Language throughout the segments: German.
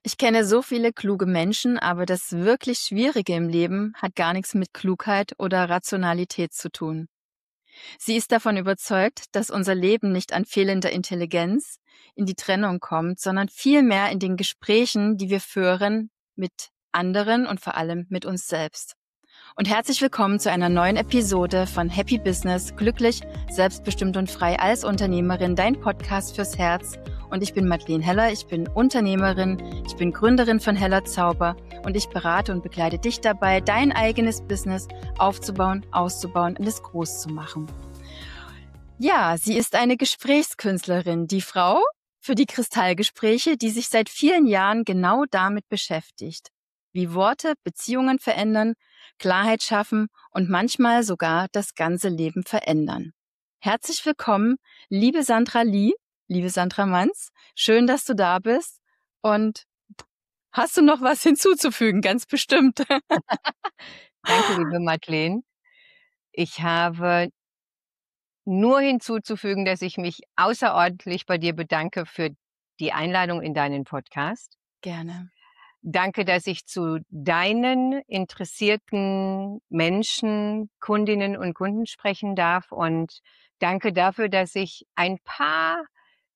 Ich kenne so viele kluge Menschen, aber das wirklich Schwierige im Leben hat gar nichts mit Klugheit oder Rationalität zu tun. Sie ist davon überzeugt, dass unser Leben nicht an fehlender Intelligenz in die Trennung kommt, sondern vielmehr in den Gesprächen, die wir führen mit anderen und vor allem mit uns selbst. Und herzlich willkommen zu einer neuen Episode von Happy Business, glücklich, selbstbestimmt und frei als Unternehmerin, dein Podcast fürs Herz. Und ich bin Madeleine Heller, ich bin Unternehmerin, ich bin Gründerin von Heller Zauber und ich berate und begleite dich dabei, dein eigenes Business aufzubauen, auszubauen und es groß zu machen. Ja, sie ist eine Gesprächskünstlerin, die Frau für die Kristallgespräche, die sich seit vielen Jahren genau damit beschäftigt, wie Worte Beziehungen verändern, Klarheit schaffen und manchmal sogar das ganze Leben verändern. Herzlich willkommen, liebe Sandra Lee, liebe Sandra Manz. Schön, dass du da bist. Und hast du noch was hinzuzufügen? Ganz bestimmt. Danke, liebe Madeleine. Ich habe nur hinzuzufügen, dass ich mich außerordentlich bei dir bedanke für die Einladung in deinen Podcast. Gerne. Danke, dass ich zu deinen interessierten Menschen, Kundinnen und Kunden sprechen darf. Und danke dafür, dass ich ein paar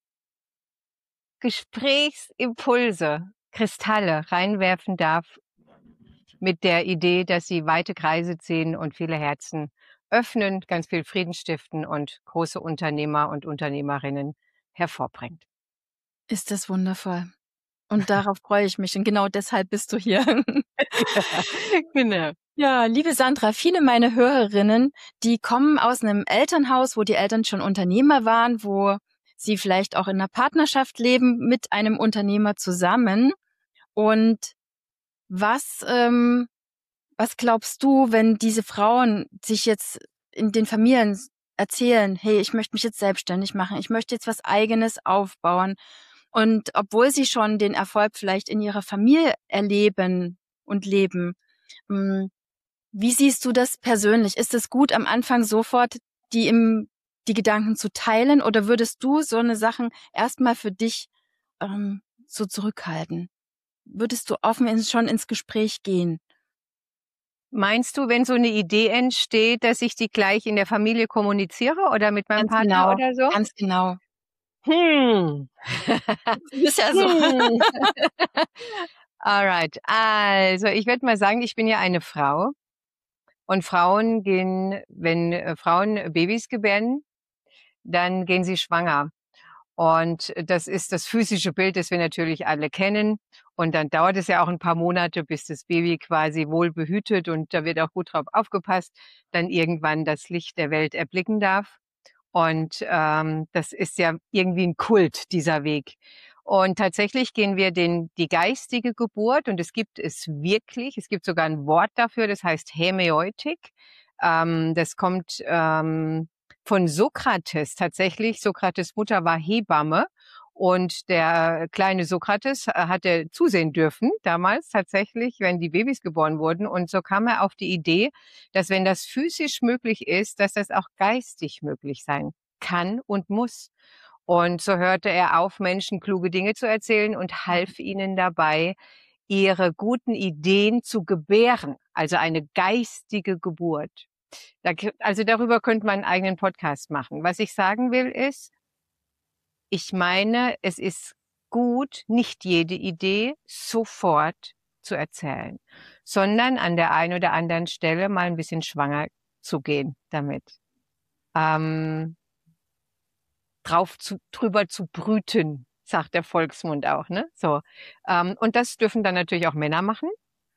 Gesprächsimpulse, Kristalle reinwerfen darf mit der Idee, dass sie weite Kreise ziehen und viele Herzen öffnen, ganz viel Frieden stiften und große Unternehmer und Unternehmerinnen hervorbringt. Ist das wundervoll. Und darauf freue ich mich. Und genau deshalb bist du hier. Ja, genau. Ja, liebe Sandra, viele meiner Hörerinnen, die kommen aus einem Elternhaus, wo die Eltern schon Unternehmer waren, wo sie vielleicht auch in einer Partnerschaft leben mit einem Unternehmer zusammen. Und was glaubst du, wenn diese Frauen sich jetzt in den Familien erzählen, hey, ich möchte mich jetzt selbstständig machen, ich möchte jetzt was Eigenes aufbauen. Und obwohl sie schon den Erfolg vielleicht in ihrer Familie erleben und leben, wie siehst du das persönlich? Ist es gut, am Anfang sofort die Gedanken zu teilen, oder würdest du so eine Sachen erstmal für dich so zurückhalten? Würdest du offen schon ins Gespräch gehen? Meinst du, wenn so eine Idee entsteht, dass ich die gleich in der Familie kommuniziere oder mit meinem Ganz Partner genau, oder so? ganz genau. Hm. Ist ja so. Alright. Also, ich würde mal sagen, ich bin ja eine Frau und Frauen gehen, wenn Frauen Babys gebären, dann gehen sie schwanger. Und das ist das physische Bild, das wir natürlich alle kennen. Und dann dauert es ja auch ein paar Monate, bis das Baby quasi wohl behütet und da wird auch gut drauf aufgepasst, dann irgendwann das Licht der Welt erblicken darf. Und das ist ja irgendwie ein Kult, dieser Weg. Und tatsächlich gehen wir die geistige Geburt, und es gibt es wirklich, es gibt sogar ein Wort dafür, das heißt Hämäeutik. Das kommt von Sokrates tatsächlich. Sokrates' Mutter war Hebamme. Und der kleine Sokrates hatte zusehen dürfen, damals tatsächlich, wenn die Babys geboren wurden. Und so kam er auf die Idee, dass wenn das physisch möglich ist, dass das auch geistig möglich sein kann und muss. Und so hörte er auf, Menschen kluge Dinge zu erzählen und half ihnen dabei, ihre guten Ideen zu gebären. Also eine geistige Geburt. Also darüber könnte man einen eigenen Podcast machen. Was ich sagen will ist, ich meine, es ist gut, nicht jede Idee sofort zu erzählen, sondern an der einen oder anderen Stelle mal ein bisschen schwanger zu gehen damit. Drüber zu brüten, sagt der Volksmund auch, ne? So. Und das dürfen dann natürlich auch Männer machen.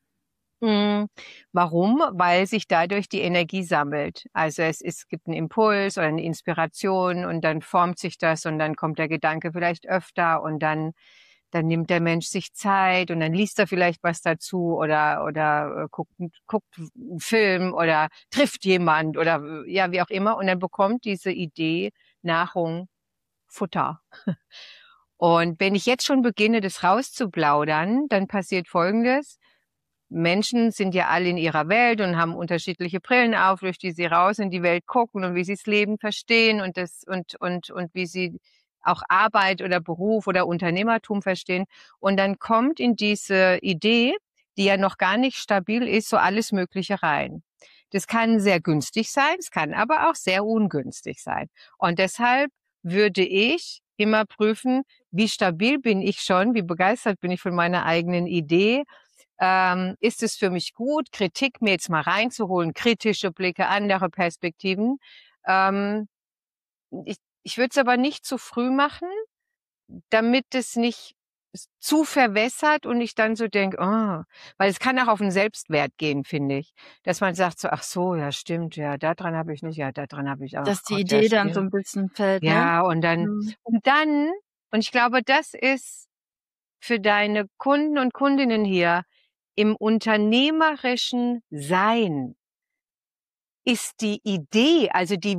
Warum? Weil sich dadurch die Energie sammelt. Also es gibt einen Impuls oder eine Inspiration und dann formt sich das und dann kommt der Gedanke vielleicht öfter und dann nimmt der Mensch sich Zeit und dann liest er vielleicht was dazu oder guckt einen Film oder trifft jemand oder ja, wie auch immer, und dann bekommt diese Idee Nahrung, Futter. Und wenn ich jetzt schon beginne, das rauszuplaudern, dann passiert Folgendes. Menschen sind ja alle in ihrer Welt und haben unterschiedliche Brillen auf, durch die sie raus in die Welt gucken und wie sie das Leben verstehen und wie sie auch Arbeit oder Beruf oder Unternehmertum verstehen. Und dann kommt in diese Idee, die ja noch gar nicht stabil ist, so alles Mögliche rein. Das kann sehr günstig sein, es kann aber auch sehr ungünstig sein. Und deshalb würde ich immer prüfen, wie stabil bin ich schon, wie begeistert bin ich von meiner eigenen Idee. Ist es für mich gut, Kritik mir jetzt mal reinzuholen, kritische Blicke, andere Perspektiven. Ähm, ich würde es aber nicht zu früh machen, damit es nicht zu verwässert und ich dann so denke, oh, weil es kann auch auf den Selbstwert gehen, finde ich. Dass man sagt so, ach so, ja stimmt, ja, daran habe ich nicht, ja, daran habe ich, ach Dass die Gott, ja Idee dann so stimmt. ein bisschen fällt, ne? Ja, Mhm. und ich glaube, das ist für deine Kunden und Kundinnen hier im unternehmerischen Sein ist die Idee, also die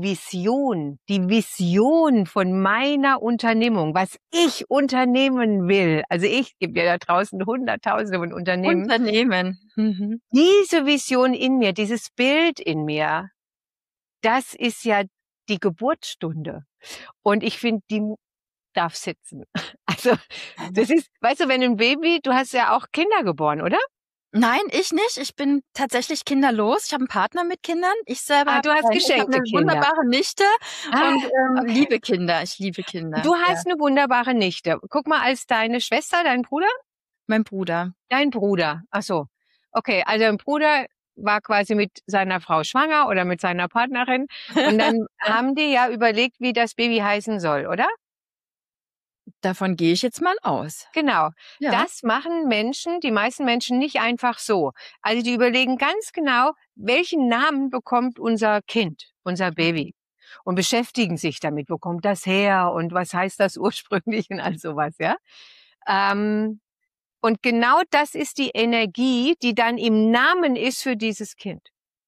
Vision von meiner Unternehmung, was ich unternehmen will. Also ich gebe ja da draußen Hunderttausende von Unternehmen. Unternehmen. Mhm. Diese Vision in mir, dieses Bild in mir, das ist ja die Geburtsstunde. Und ich finde, die darf sitzen. Also das ist, weißt du, wenn ein Baby, du hast ja auch Kinder geboren, oder? Nein, ich nicht. Ich bin tatsächlich kinderlos. Ich habe 'n Partner mit Kindern. Ich selber Ah, habe du hast keine. Ich habe 'ne geschenkte Kinder. wunderbare Nichte Ah, und, okay. liebe Kinder. Ich liebe Kinder, Du ja. hast eine wunderbare Nichte. Guck mal, als deine Schwester, dein Bruder? Mein Bruder. Dein Bruder. Ach so. Okay, also dein Bruder war quasi mit seiner Frau schwanger oder mit seiner Partnerin und dann Ja. haben die ja überlegt, wie das Baby heißen soll, oder? Davon gehe ich jetzt mal aus. Genau. Ja. Das machen Menschen, die meisten Menschen nicht einfach so. Also die überlegen ganz genau, welchen Namen bekommt unser Kind, unser Mhm. Baby und beschäftigen sich damit, wo kommt das her und was heißt das ursprünglich und all sowas, ja? Ähm, und genau das ist die Energie, die dann im Namen ist für dieses Kind.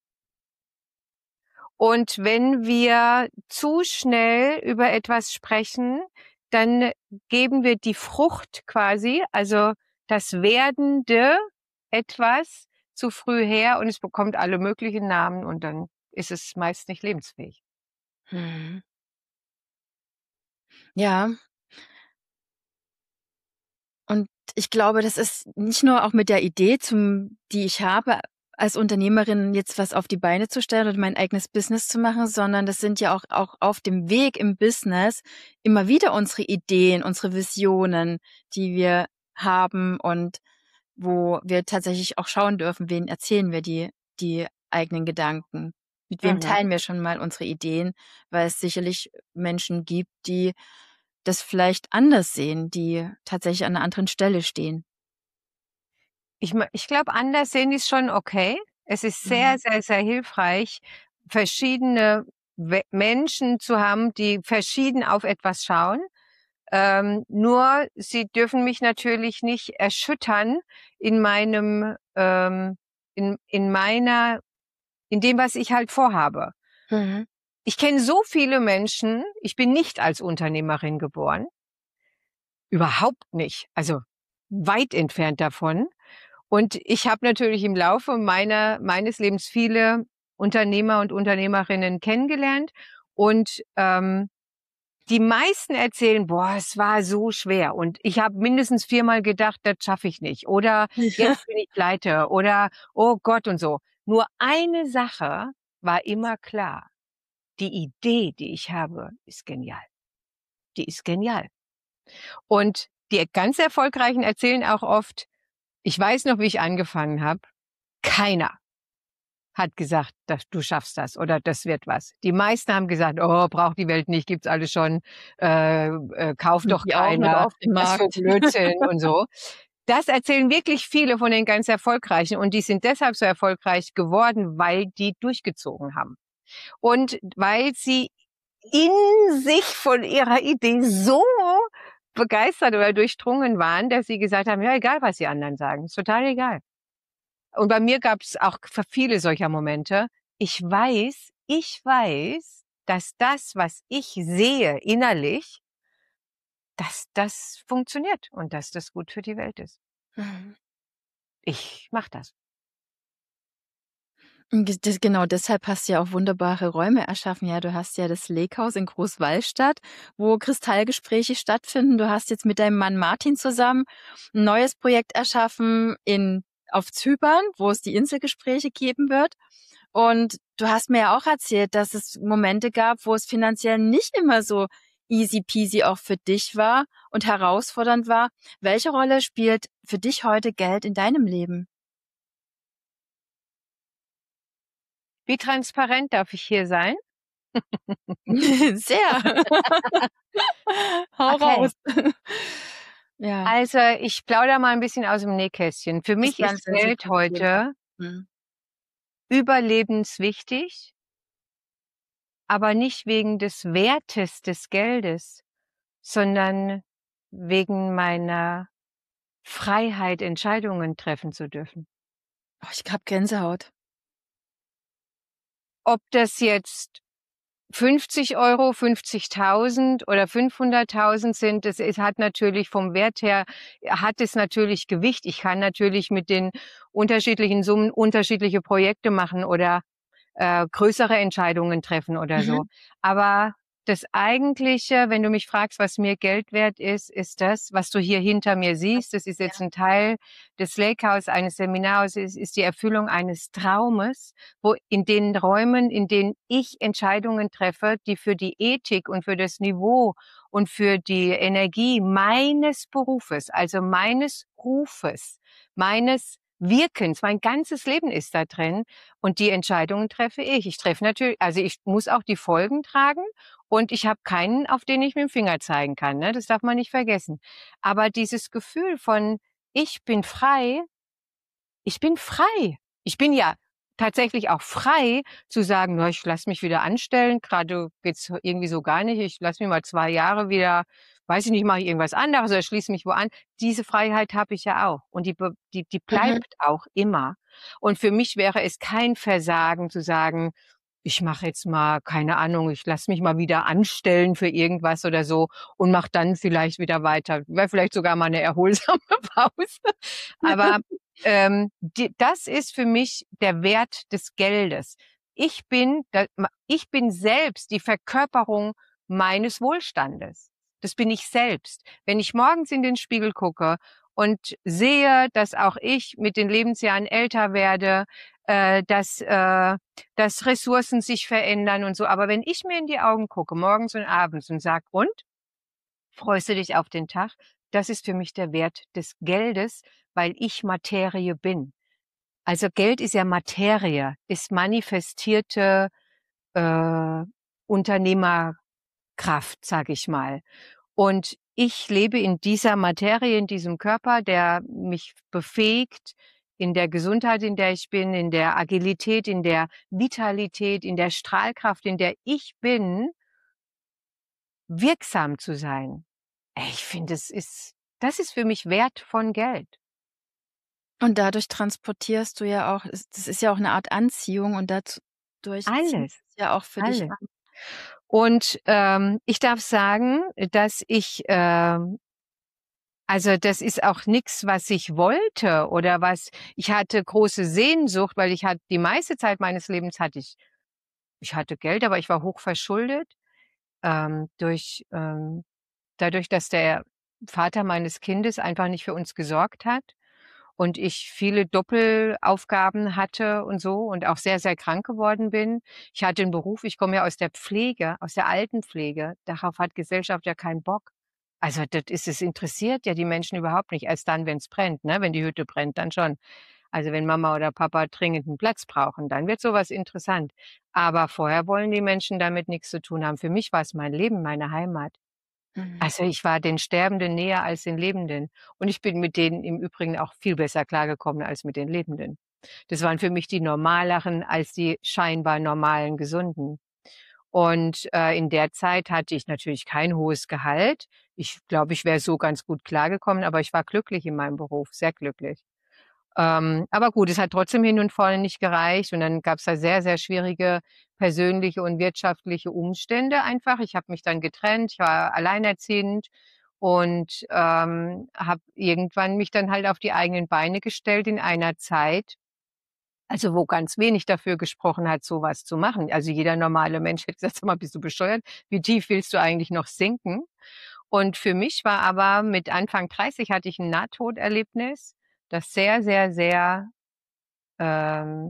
Und wenn wir zu schnell über etwas sprechen, dann geben wir die Frucht quasi, also das werdende etwas zu früh her und es bekommt alle möglichen Namen und dann ist es meist nicht lebensfähig. Mhm. Ja, und ich glaube, das ist nicht nur auch mit der Idee die ich habe, als Unternehmerin jetzt was auf die Beine zu stellen oder mein eigenes Business zu machen, sondern das sind ja auch auf dem Weg im Business immer wieder unsere Ideen, unsere Visionen, die wir haben und wo wir tatsächlich auch schauen dürfen, wen erzählen wir die eigenen Gedanken. Mit wem Mhm. teilen wir schon mal unsere Ideen, weil es sicherlich Menschen gibt, die das vielleicht anders sehen, die tatsächlich an 'ner anderen Stelle stehen. Ich glaube, anders sehen ist schon okay. Es ist sehr, Mhm. sehr, sehr hilfreich, verschiedene Menschen zu haben, die verschieden auf etwas schauen. Nur sie dürfen mich natürlich nicht erschüttern in meinem, in meiner, in dem, was ich halt vorhabe. Mhm. Ich kenne so viele Menschen, ich bin nicht als Unternehmerin geboren, überhaupt nicht, also weit entfernt davon. Und ich habe natürlich im Laufe meines Lebens viele Unternehmer und Unternehmerinnen kennengelernt und die meisten erzählen, boah, es war so schwer und ich habe mindestens 4-mal gedacht, das schaffe ich nicht oder Ja. jetzt bin ich pleite oder oh Gott und so. Nur eine Sache war immer klar. Die Idee, die ich habe, ist genial. Die ist genial. Und die ganz Erfolgreichen erzählen auch oft, ich weiß noch, wie ich angefangen habe. Keiner hat gesagt, dass du schaffst das oder das wird was. Die meisten haben gesagt, oh, braucht die Welt nicht, gibt's alles schon, kauft Sind doch die auch noch keiner, auf dem was für Markt? Blödsinn und so. Das erzählen wirklich viele von den ganz Erfolgreichen und die sind deshalb so erfolgreich geworden, weil die durchgezogen haben. Und weil sie in sich von ihrer Idee so begeistert oder durchdrungen waren, dass sie gesagt haben, ja, egal, was die anderen sagen, ist total egal. Und bei mir gab es auch viele solcher Momente. Ich weiß, dass das, was ich sehe innerlich, dass das funktioniert und dass das gut für die Welt ist. Mhm. Ich mache das. Genau, deshalb hast du ja auch wunderbare Räume erschaffen. Ja, du hast ja das Lake House in Großwallstadt, wo Kristallgespräche stattfinden. Du hast jetzt mit deinem Mann Martin zusammen ein neues Projekt erschaffen auf Zypern, wo es die Inselgespräche geben wird. Und du hast mir ja auch erzählt, dass es Momente gab, wo es finanziell nicht immer so easy peasy auch für dich war und herausfordernd war. Welche Rolle spielt für dich heute Geld in deinem Leben? Wie transparent darf ich hier sein? Sehr. Hau raus. Okay. Ja, Also, ich plaudere mal ein bisschen aus dem Nähkästchen. Für ist mich ganz ist Geld sensitiv auf jeden Fall. heute Mhm. überlebenswichtig, aber nicht wegen des Wertes des Geldes, sondern wegen meiner Freiheit, Entscheidungen treffen zu dürfen. Oh, ich habe Gänsehaut. Ob das jetzt 50 €, 50.000 oder 500.000 sind, es hat natürlich vom Wert her hat es natürlich Gewicht. Ich kann natürlich mit den unterschiedlichen Summen unterschiedliche Projekte machen oder größere Entscheidungen treffen oder so. Mhm. Aber das Eigentliche, wenn du mich fragst, was mir Geld wert ist, ist das, was du hier hinter mir siehst. Das ist jetzt Ja. ein Teil des Lake House, eines Seminarhauses, ist die Erfüllung eines Traumes, wo in den Räumen, in denen ich Entscheidungen treffe, die für die Ethik und für das Niveau und für die Energie meines Berufes, also meines Rufes, meines Wirkens, mein ganzes Leben ist da drin, und die Entscheidungen treffe ich. Ich treffe natürlich, also ich muss auch die Folgen tragen, und ich habe keinen, auf den ich mit dem Finger zeigen kann, ne? Das darf man nicht vergessen. Aber dieses Gefühl von: „Ich bin frei, ich bin frei." Ich bin ja tatsächlich auch frei zu sagen: „Na, ich lasse mich wieder anstellen. Grade geht's irgendwie so gar nicht. Ich lasse mich mal 2 Jahre wieder, weiß ich nicht, mache ich irgendwas anderes oder schließe mich wo an." Diese Freiheit habe ich ja auch, und die Mhm. bleibt auch immer. Und für mich wäre es kein Versagen zu sagen: „Ich mache jetzt mal, keine Ahnung, ich lasse mich mal wieder anstellen für irgendwas oder so und mache dann vielleicht wieder weiter." Wäre vielleicht sogar mal 'ne erholsame Pause. Aber das ist für mich der Wert des Geldes. Ich bin selbst die Verkörperung meines Wohlstandes. Das bin ich selbst. Wenn ich morgens in den Spiegel gucke und sehe, dass auch ich mit den Lebensjahren älter werde, dass Ressourcen sich verändern und so. Aber wenn ich mir in die Augen gucke, morgens und abends, und sage: „Und, freust du dich auf den Tag?" Das ist für mich der Wert des Geldes, weil ich Materie bin. Also Geld ist ja Materie, ist manifestierte äh, Unternehmerkraft, sage ich mal. Und ich lebe in dieser Materie, in diesem Körper, der mich befähigt, in der Gesundheit, in der ich bin, in der Agilität, in der Vitalität, in der Strahlkraft, in der ich bin, wirksam zu sein. Ich finde, das ist für mich Wert von Geld. Und dadurch transportierst du ja auch das ist ja auch 'ne Art Anziehung und dadurch zieht Alles, es ja auch für dich alles. an. Und ich darf sagen, dass also das ist auch nix, was ich wollte oder was ich hatte große Sehnsucht, weil ich hatte die meiste Zeit meines Lebens ich hatte Geld, aber ich war hochverschuldet, durch dadurch, dass der Vater meines Kindes einfach nicht für uns gesorgt hat und ich viele Doppelaufgaben hatte und so und auch sehr, sehr krank geworden bin. Ich hatte 'n Beruf, ich komme ja aus der Pflege, aus der Altenpflege. Darauf hat Gesellschaft ja keinen Bock. Also, es interessiert ja die Menschen überhaupt nicht, erst dann, wenn's brennt, ne? Wenn die Hütte brennt, dann schon. Also, wenn Mama oder Papa dringend 'n Platz brauchen, dann wird so was interessant. Aber vorher wollen die Menschen damit nix zu tun haben. Für mich war's mein Leben, meine Heimat. Mhm. Also, ich war den Sterbenden näher als den Lebenden. Und ich bin mit denen im Übrigen auch viel besser klargekommen als mit den Lebenden. Das waren für mich die Normaleren als die scheinbar normalen Gesunden. Und in der Zeit hatte ich natürlich kein hohes Gehalt. Ich glaube, ich wäre so ganz gut klargekommen, aber ich war glücklich in meinem Beruf, sehr glücklich. Aber gut, es hat trotzdem hin und vorne nicht gereicht, und dann gab's da sehr, sehr schwierige persönliche und wirtschaftliche Umstände einfach. Ich habe mich dann getrennt, ich war alleinerziehend und habe irgendwann mich dann halt auf die eigenen Beine gestellt in einer Zeit, Also wo ganz wenig dafür gesprochen hat, sowas zu machen. Also jeder normale Mensch hätte gesagt, sag mal, bist du bescheuert? Wie tief willst du eigentlich noch sinken? Und für mich war aber mit Anfang 30 hatte ich ein Nahtoderlebnis, das sehr, sehr, sehr ähm,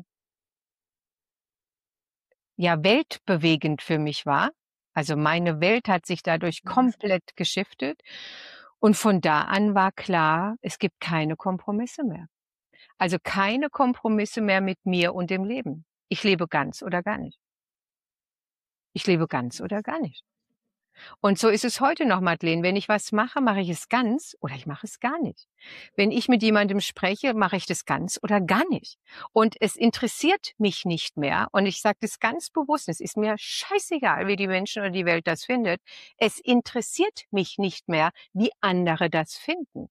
ja, weltbewegend für mich war. Also meine Welt hat sich dadurch komplett geschiftet. Und von da an war klar, es gibt keine Kompromisse mehr. Also keine Kompromisse mehr mit mir und dem Leben. Ich lebe ganz oder gar nicht. Ich lebe ganz oder gar nicht. Und so ist es heute noch, Madeleine. Wenn ich was mache, mache ich es ganz oder ich mache es gar nicht. Wenn ich mit jemandem spreche, mache ich das ganz oder gar nicht. Und es interessiert mich nicht mehr. Und ich sage das ganz bewusst, es ist mir scheißegal, wie die Menschen oder die Welt das findet. Es interessiert mich nicht mehr, wie andere das finden.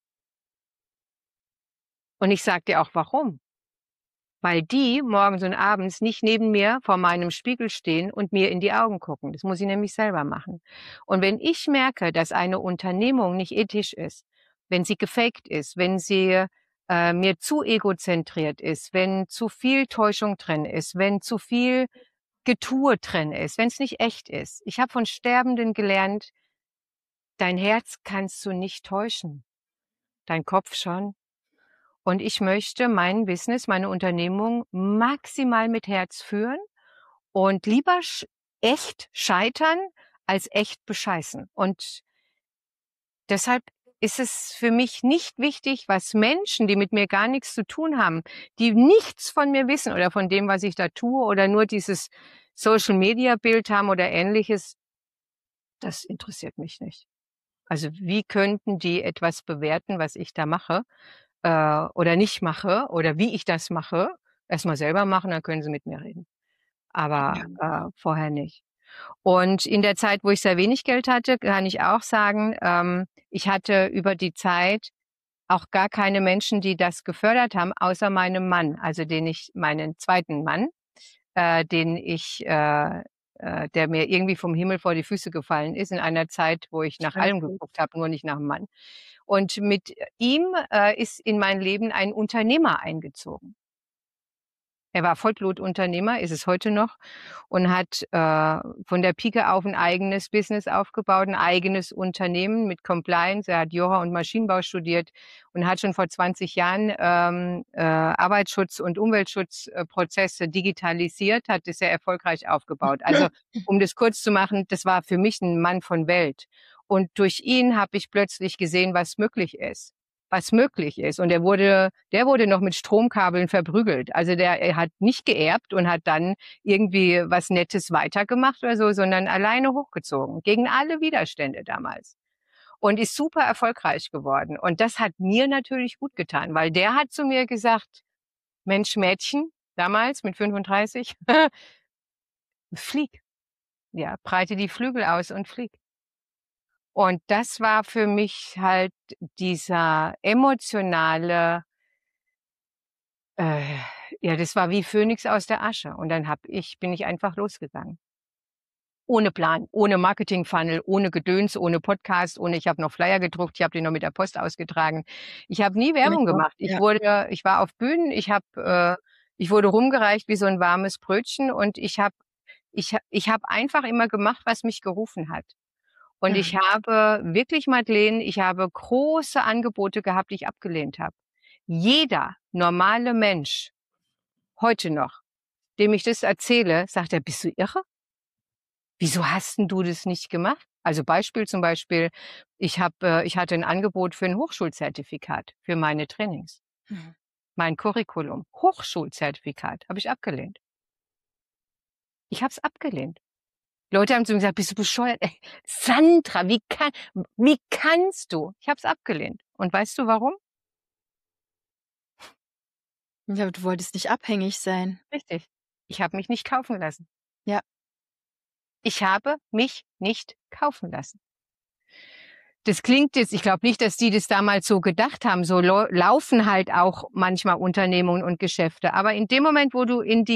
Und ich sage dir auch warum. Weil die morgens und abends nicht neben mir vor meinem Spiegel stehen und mir in die Augen gucken. Das muss ich nämlich selber machen. Und wenn ich merke, dass eine Unternehmung nicht ethisch ist, wenn sie gefaked ist, wenn sie mir zu egozentriert ist, wenn zu viel Täuschung drin ist, wenn zu viel Getue drin ist, wenn es nicht echt ist. Ich habe von Sterbenden gelernt, dein Herz kannst du nicht täuschen, dein Kopf schon. Und ich möchte mein Business, meine Unternehmung maximal mit Herz führen und lieber echt scheitern als echt bescheißen. Und deshalb ist es für mich nicht wichtig, was Menschen, die mit mir gar nichts zu tun haben, die nichts von mir wissen oder von dem, was ich da tue oder nur dieses Social-Media-Bild haben oder Ähnliches, das interessiert mich nicht. Also wie könnten die etwas bewerten, was ich da mache oder nicht mache oder wie ich das mache? Erstmal selber machen, dann können sie mit mir reden. Aber vorher nicht. Und in der Zeit, wo ich sehr wenig Geld hatte, kann ich auch sagen, ich hatte über die Zeit auch gar keine Menschen, die das gefördert haben, außer meinem Mann, also meinen zweiten Mann, der mir irgendwie vom Himmel vor die Füße gefallen ist in einer Zeit, wo ich nach allem geguckt habe, nur nicht nach dem Mann. Und mit ihm ist in mein Leben ein Unternehmer eingezogen. Er war Vollblutunternehmer, ist es heute noch und hat von der Pike auf ein eigenes Business aufgebaut, ein eigenes Unternehmen mit Compliance. Er hat Jura und Maschinenbau studiert und hat schon vor 20 Jahren Arbeitsschutz- und Umweltschutzprozesse digitalisiert, hat es sehr erfolgreich aufgebaut. Also um das kurz zu machen, das war für mich ein Mann von Welt. Und durch ihn habe ich plötzlich gesehen, was möglich ist. Und der wurde noch mit Stromkabeln verprügelt. Also er hat nicht geerbt und hat dann irgendwie was Nettes weitergemacht oder so, sondern alleine hochgezogen. Gegen alle Widerstände damals. Und ist super erfolgreich geworden. Und das hat mir natürlich gut getan, weil der hat zu mir gesagt, Mensch, Mädchen, damals mit 35, flieg. Ja, breite die Flügel aus und flieg. Und das war für mich halt dieser emotionale, ja, das war wie Phönix aus der Asche. Und dann bin ich einfach losgegangen. Ohne Plan, ohne Marketing-Funnel, ohne Gedöns, ohne Podcast, ich habe noch Flyer gedruckt, ich habe die noch mit der Post ausgetragen. Ich habe nie Werbung gemacht. Ich war auf Bühnen, ich wurde rumgereicht wie so ein warmes Brötchen und ich hab einfach immer gemacht, was mich gerufen hat. Und ich habe wirklich, Madeleine, ich habe große Angebote gehabt, die ich abgelehnt habe. Jeder normale Mensch, heute noch, dem ich das erzähle, sagt er, bist du irre? Wieso hast denn du das nicht gemacht? Also zum Beispiel, ich hatte ein Angebot für ein Hochschulzertifikat für meine Trainings. Mein Curriculum, Hochschulzertifikat, habe ich abgelehnt. Ich habe es abgelehnt. Leute haben zu mir gesagt, bist du bescheuert? Ey, Sandra, wie kannst du? Ich habe es abgelehnt. Und weißt du warum? Ja, du wolltest nicht abhängig sein. Richtig. Ich habe mich nicht kaufen lassen. Ja. Ich habe mich nicht kaufen lassen. Das klingt jetzt, ich glaube nicht, dass die das damals so gedacht haben. So laufen halt auch manchmal Unternehmungen und Geschäfte. Aber in dem Moment, wo du in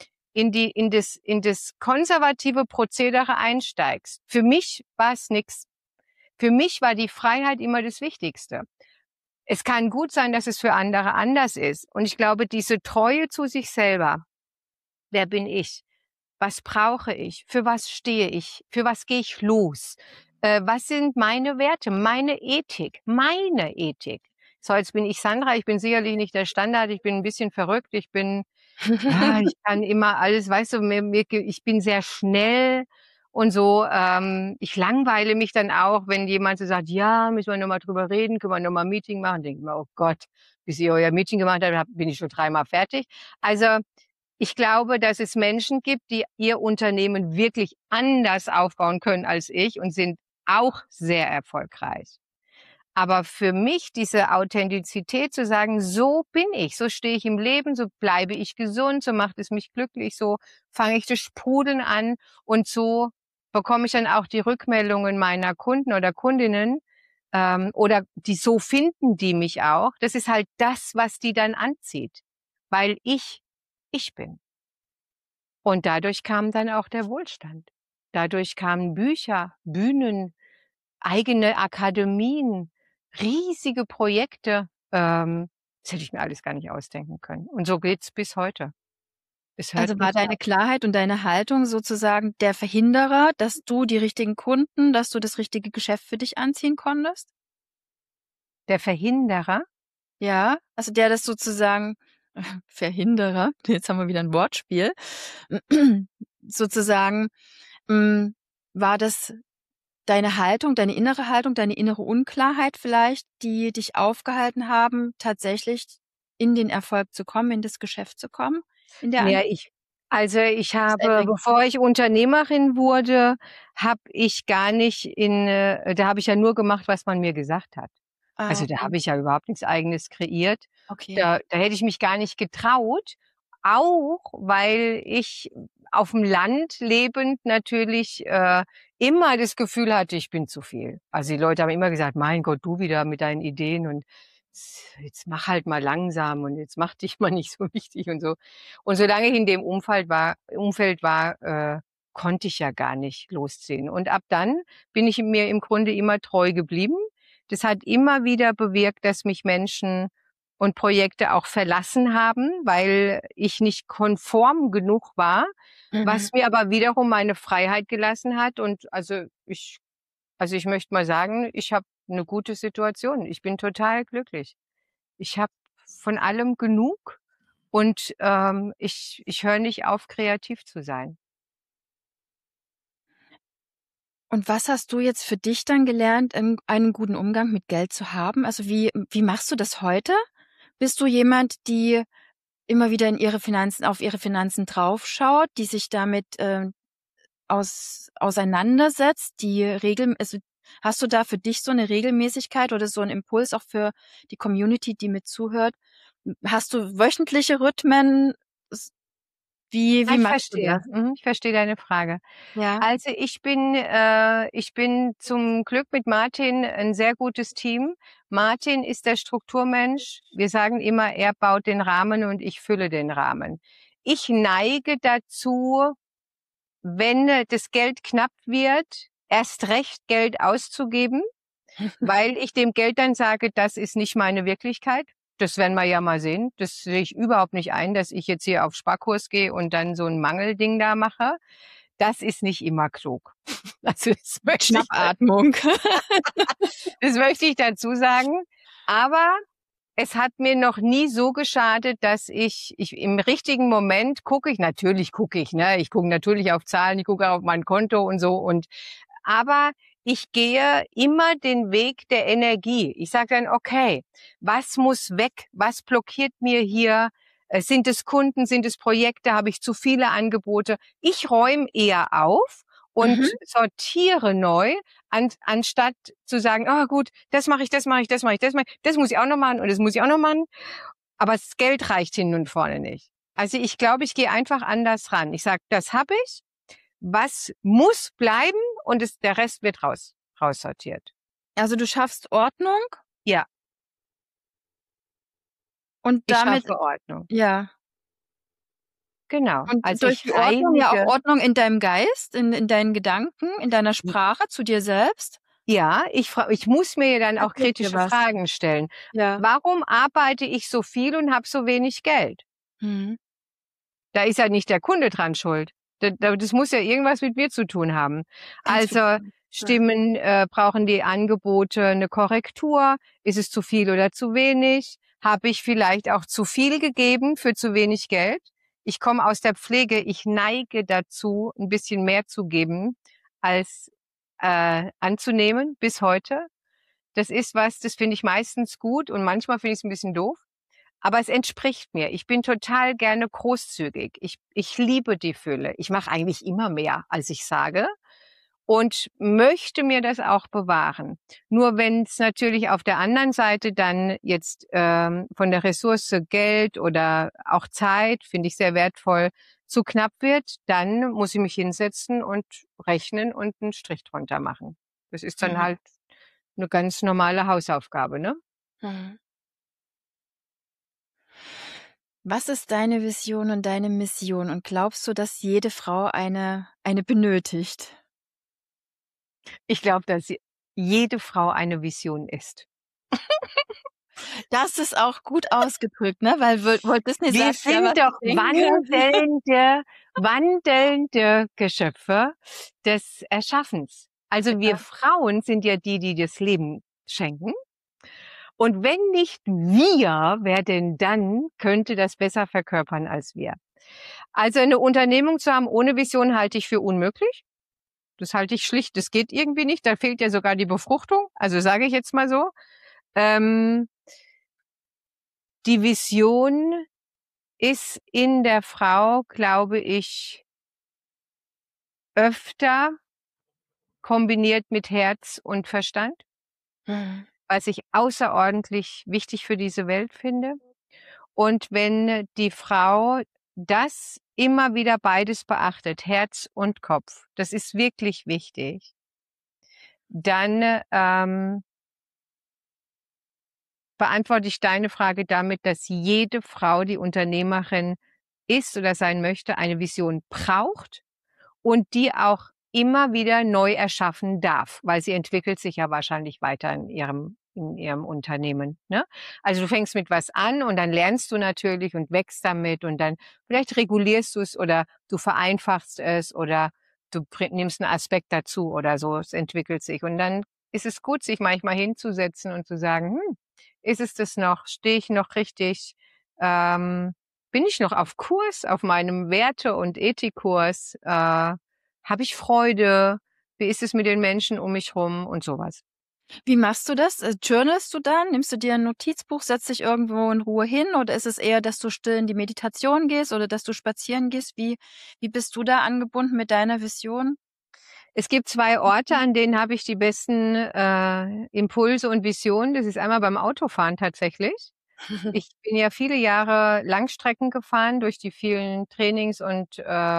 das konservative Prozedere einsteigst, für mich war es nix. Für mich war die Freiheit immer das Wichtigste. Es kann gut sein, dass es für andere anders ist. Und ich glaube, diese Treue zu sich selber, wer bin ich? Was brauche ich? Für was stehe ich? Für was gehe ich los? Was sind meine Werte, meine Ethik, meine Ethik? So, jetzt bin ich Sandra, ich bin sicherlich nicht der Standard, ich bin ein bisschen verrückt, ich ich kann immer alles, weißt du, ich bin sehr schnell und so. Ich langweile mich dann auch, wenn jemand so sagt, ja, müssen wir nochmal drüber reden, können wir nochmal ein Meeting machen? Denke ich mir, oh Gott, bis ihr euer Meeting gemacht habt, bin ich schon 3-mal fertig. Also ich glaube, dass es Menschen gibt, die ihr Unternehmen wirklich anders aufbauen können als ich und sind auch sehr erfolgreich. Aber für mich diese Authentizität zu sagen, so bin ich, so stehe ich im Leben, so bleibe ich gesund, so macht es mich glücklich, so fange ich das Sprudeln an und so bekomme ich dann auch die Rückmeldungen meiner Kunden oder Kundinnen, oder die so finden die mich auch. Das ist halt das, was die dann anzieht, weil ich bin. Und dadurch kam dann auch der Wohlstand. Dadurch kamen Bücher, Bühnen, eigene Akademien, riesige Projekte. Das hätte ich mir alles gar nicht ausdenken können. Und so geht's bis heute. Es hört Also war nicht deine auf. Klarheit und deine Haltung sozusagen der Verhinderer, dass du die richtigen Kunden, dass du das richtige Geschäft für dich anziehen konntest? Der Verhinderer, Ja, also der das sozusagen Verhinderer, jetzt haben wir wieder ein Wortspiel, sozusagen, war das deine Haltung, deine innere Unklarheit vielleicht, die dich aufgehalten haben, tatsächlich in den Erfolg zu kommen, in das Geschäft zu kommen, in der ja, An ich das habe, Erdenken? bevor ich Unternehmerin wurde, habe ich gar nicht da habe ich ja nur gemacht, was man mir gesagt hat. Ah, Also da okay. habe ich ja überhaupt nichts Eigenes kreiert. Okay. Da hätte ich mich gar nicht getraut, auch weil ich auf dem Land lebend natürlich immer das Gefühl hatte, ich bin zu viel. Also die Leute haben immer gesagt, mein Gott, du wieder mit deinen Ideen und jetzt mach halt mal langsam und jetzt mach dich mal nicht so wichtig und so. Und solange ich in dem Umfeld war, konnte ich ja gar nicht losziehen. Und ab dann bin ich mir im Grunde immer treu geblieben. Das hat immer wieder bewirkt, dass mich Menschen und Projekte auch verlassen haben, weil ich nicht konform genug war, Mhm. was mir aber wiederum meine Freiheit gelassen hat. Und also ich möchte mal sagen, ich habe eine gute Situation. Ich bin total glücklich. Ich habe von allem genug und ich höre nicht auf, kreativ zu sein. Und was hast du jetzt für dich dann gelernt, einen guten Umgang mit Geld zu haben? Also wie machst du das heute? Bist du jemand, die immer wieder auf ihre Finanzen draufschaut, die sich damit auseinandersetzt, also hast du da für dich so eine Regelmäßigkeit oder so einen Impuls auch für die Community, die mit zuhört? Hast du wöchentliche Rhythmen? S- Ah, Wie ich machst du verstehe. das? Ich verstehe deine Frage. Ja. Also ich bin zum Glück mit Martin ein sehr gutes Team. Martin ist der Strukturmensch. Wir sagen immer, er baut den Rahmen und ich fülle den Rahmen. Ich neige dazu, wenn das Geld knapp wird, erst recht Geld auszugeben, weil ich dem Geld dann sage, das ist nicht meine Wirklichkeit. Das werden wir ja mal sehen. Das sehe ich überhaupt nicht ein, dass ich jetzt hier auf Sparkurs gehe und dann so ein Mangelding da mache. Das ist nicht immer klug. Also Schnappatmung. das möchte ich dazu sagen. Aber es hat mir noch nie so geschadet, dass ich im richtigen Moment natürlich gucke ich, ne? Ich gucke natürlich auf Zahlen, ich gucke auf mein Konto und so aber ich gehe immer den Weg der Energie. Ich sage dann, okay, was muss weg? Was blockiert mir hier? Sind es Kunden? Sind es Projekte? Habe ich zu viele Angebote? Ich räume eher auf Mhm. und sortiere neu, anstatt zu sagen, oh gut, das mache ich, das mache ich, das mache ich, das mache ich, das muss ich auch noch machen und das muss ich auch noch machen. Aber das Geld reicht hin und vorne nicht. Also ich glaube, ich gehe einfach anders ran. Ich sage, das habe ich, was muss bleiben und der Rest wird raussortiert. Also du schaffst Ordnung Ja, und ich damit, schaffe Ordnung. ja. Genau. Und Also durch ich die Ordnung ja auch reinige, Ordnung in deinem Geist, in deinen Gedanken, in deiner Sprache zu dir selbst. Ja, ich muss mir ja dann auch Erzähl mir kritische was. Fragen stellen. Ja. Warum arbeite ich so viel und habe so wenig Geld? Mhm. Da ist ja nicht der Kunde dran schuld. Das muss ja irgendwas mit mir zu tun haben. Also Interessant. Ja. brauchen die Angebote eine Korrektur? Ist es zu viel oder zu wenig? Habe ich vielleicht auch zu viel gegeben für zu wenig Geld? Ich komme aus der Pflege. Ich neige dazu, ein bisschen mehr zu geben, als anzunehmen bis heute. Das ist was, das finde ich meistens gut und manchmal finde ich es ein bisschen doof. Aber es entspricht mir. Ich bin total gerne großzügig. Ich liebe die Fülle. Ich mache eigentlich immer mehr, als ich sage und möchte mir das auch bewahren. Nur wenn es natürlich auf der anderen Seite dann jetzt von der Ressource Geld oder auch Zeit, finde ich sehr wertvoll, zu knapp wird, dann muss ich mich hinsetzen und rechnen und einen Strich drunter machen. Das ist dann Mhm. halt eine ganz normale Hausaufgabe, ne? Mhm. Was ist deine Vision und deine Mission und glaubst du, dass jede Frau eine benötigt? Ich glaube, dass jede Frau eine Vision ist. Das ist auch gut ausgedrückt, ne? Weil Walt Disney Wir sagt ja, sind was doch ich denke. wandelnde Geschöpfe des Erschaffens. Also wir Ja. Frauen sind ja die, die das Leben schenken. Und wenn nicht wir, wer denn dann könnte das besser verkörpern als wir? Also eine Unternehmung zu haben ohne Vision halte ich für unmöglich. Das halte ich schlicht, das geht irgendwie nicht. Da fehlt ja sogar die Befruchtung. Also sage ich jetzt mal so. Ähm, die Vision ist in der Frau, glaube ich, öfter kombiniert mit Herz und Verstand, Mhm. was ich außerordentlich wichtig für diese Welt finde. Und wenn die Frau das immer wieder beides beachtet, Herz und Kopf, das ist wirklich wichtig, dann beantworte ich deine Frage damit, dass jede Frau, die Unternehmerin ist oder sein möchte, eine Vision braucht und die auch immer wieder neu erschaffen darf, weil sie entwickelt sich ja wahrscheinlich weiter in ihrem Unternehmen. Ne? Also du fängst mit was an und dann lernst du natürlich und wächst damit und dann vielleicht regulierst du es oder du vereinfachst es oder du nimmst einen Aspekt dazu oder so. Es entwickelt sich und dann ist es gut, sich manchmal hinzusetzen und zu sagen, ist es das noch? Stehe ich noch richtig? Ähm, bin ich noch auf Kurs, auf meinem Werte- und Ethikkurs? Habe ich Freude? Wie ist es mit den Menschen um mich rum und sowas? Wie machst du das? Journalst du dann? Nimmst du dir ein Notizbuch, setzt dich irgendwo in Ruhe hin oder ist es eher, dass du still in die Meditation gehst oder dass du spazieren gehst? Wie bist du da angebunden mit deiner Vision? Es gibt 2 Orte, an denen habe ich die besten Impulse und Visionen. Das ist einmal beim Autofahren tatsächlich. Ich bin ja viele Jahre Langstrecken gefahren durch die vielen Trainings und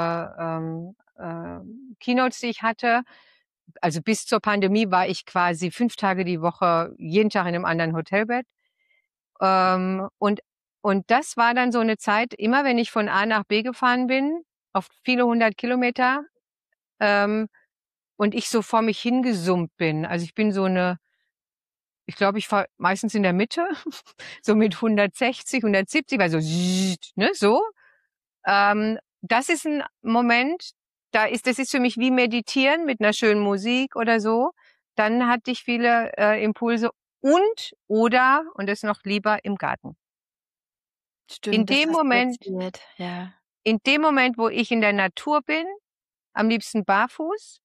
Keynotes, die ich hatte. Also bis zur Pandemie war ich quasi 5 Tage die Woche, jeden Tag in einem anderen Hotelbett. Ähm, und, und das war dann so eine Zeit, immer wenn ich von A nach B gefahren bin, auf viele 100 Kilometer, ähm, und ich so vor mich hingesummt bin. Also ich bin ich glaube, ich fahre meistens in der Mitte, so mit 160, 170, weil so, ne, so. Das ist ein Moment, das ist für mich wie Meditieren mit einer schönen Musik oder so. Dann hatte ich viele Impulse und das noch lieber im Garten. In Stimmt, das dem hast du Moment, erzählt, ja. in dem Moment, wo ich in der Natur bin, am liebsten barfuß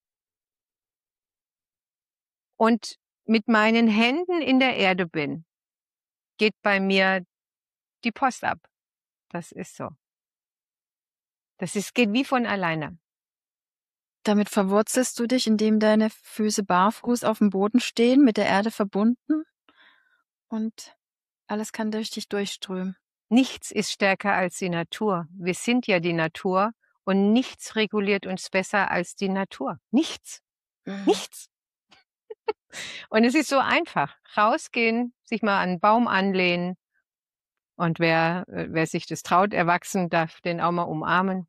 und mit meinen Händen in der Erde bin, geht bei mir die Post ab. Das ist so. Geht wie von alleine. Damit verwurzelst du dich, indem deine Füße barfuß auf dem Boden stehen, mit der Erde verbunden und alles kann durch dich durchströmen. Nichts ist stärker als die Natur. Wir sind ja die Natur und nichts reguliert uns besser als die Natur. Nichts. Mhm. Nichts. Und es ist so einfach. Rausgehen, sich mal an einen Baum anlehnen und wer sich das traut, erwachsen, darf den auch mal umarmen.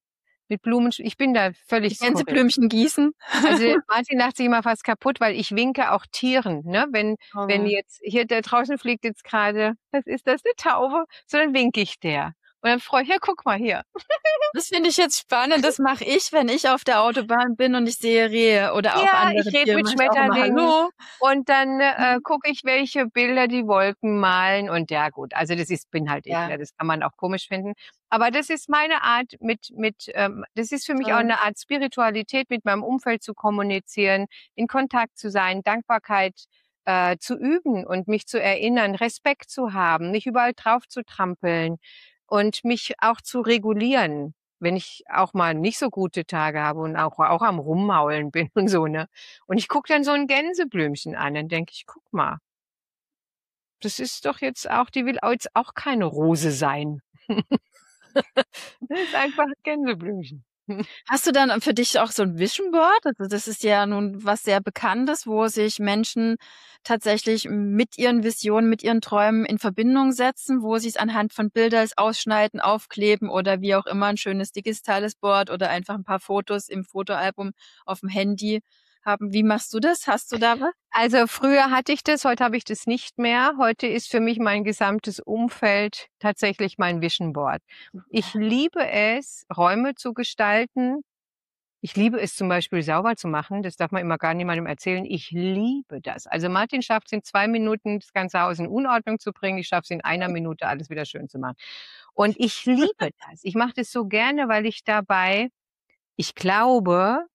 Mit Blumen, ich bin da Die völlig skurril. Gänseblümchen gießen. Also Martin lacht sich immer fast kaputt, weil ich winke auch Tieren, ne? Wenn Oh. jetzt hier da draußen fliegt jetzt gerade, was ist das, eine Taube? So, dann winke ich der. Und dann freue ich, ja, guck mal hier. Das finde ich jetzt spannend. Das mache ich, wenn ich auf der Autobahn bin und ich sehe Rehe oder auch Ja, ich andere rede Tiere, mit mache ich auch immer Schmetterlingen Hallo. und dann gucke ich, welche Bilder die Wolken malen. Und ja gut, also bin halt ich, Ja, ne? Das kann man auch komisch finden. Aber das ist meine Art das ist für mich auch toll. eine Art Spiritualität, mit meinem Umfeld zu kommunizieren, in Kontakt zu sein, Dankbarkeit zu üben und mich zu erinnern, Respekt zu haben, nicht überall drauf zu trampeln und mich auch zu regulieren, wenn ich auch mal nicht so gute Tage habe und auch am Rummaulen bin und so, ne? Und ich gucke dann so ein Gänseblümchen an, dann denke ich: „Guck mal, das ist doch jetzt auch, die will jetzt auch keine Rose sein.“ Das ist einfach 'n Gänseblümchen. Hast du dann für dich auch so 'n Vision Board? Also, das ist ja nun was sehr Bekanntes, wo sich Menschen tatsächlich mit ihren Visionen, mit ihren Träumen in Verbindung setzen, wo sie's anhand von Bildern ausschneiden, aufkleben oder wie auch immer 'n schönes digitales Board oder einfach 'n paar Fotos im Fotoalbum auf'm Handy haben. Wie machst du das? Hast du da was? Also, früher hatte ich das, heute habe ich das nicht mehr. Heute ist für mich mein gesamtes Umfeld tatsächlich mein Vision Board. Ich liebe es, Räume zu gestalten. Ich liebe es zum Beispiel sauber zu machen. Das darf man immer gar niemandem erzählen. Ich liebe das. Also Martin schafft es in 2 Minuten, das ganze Haus in Unordnung zu bringen. Ich schaffe es in 1 Minute, alles wieder schön zu machen. Und ich liebe das. Ich mache das so gerne, weil ich glaube,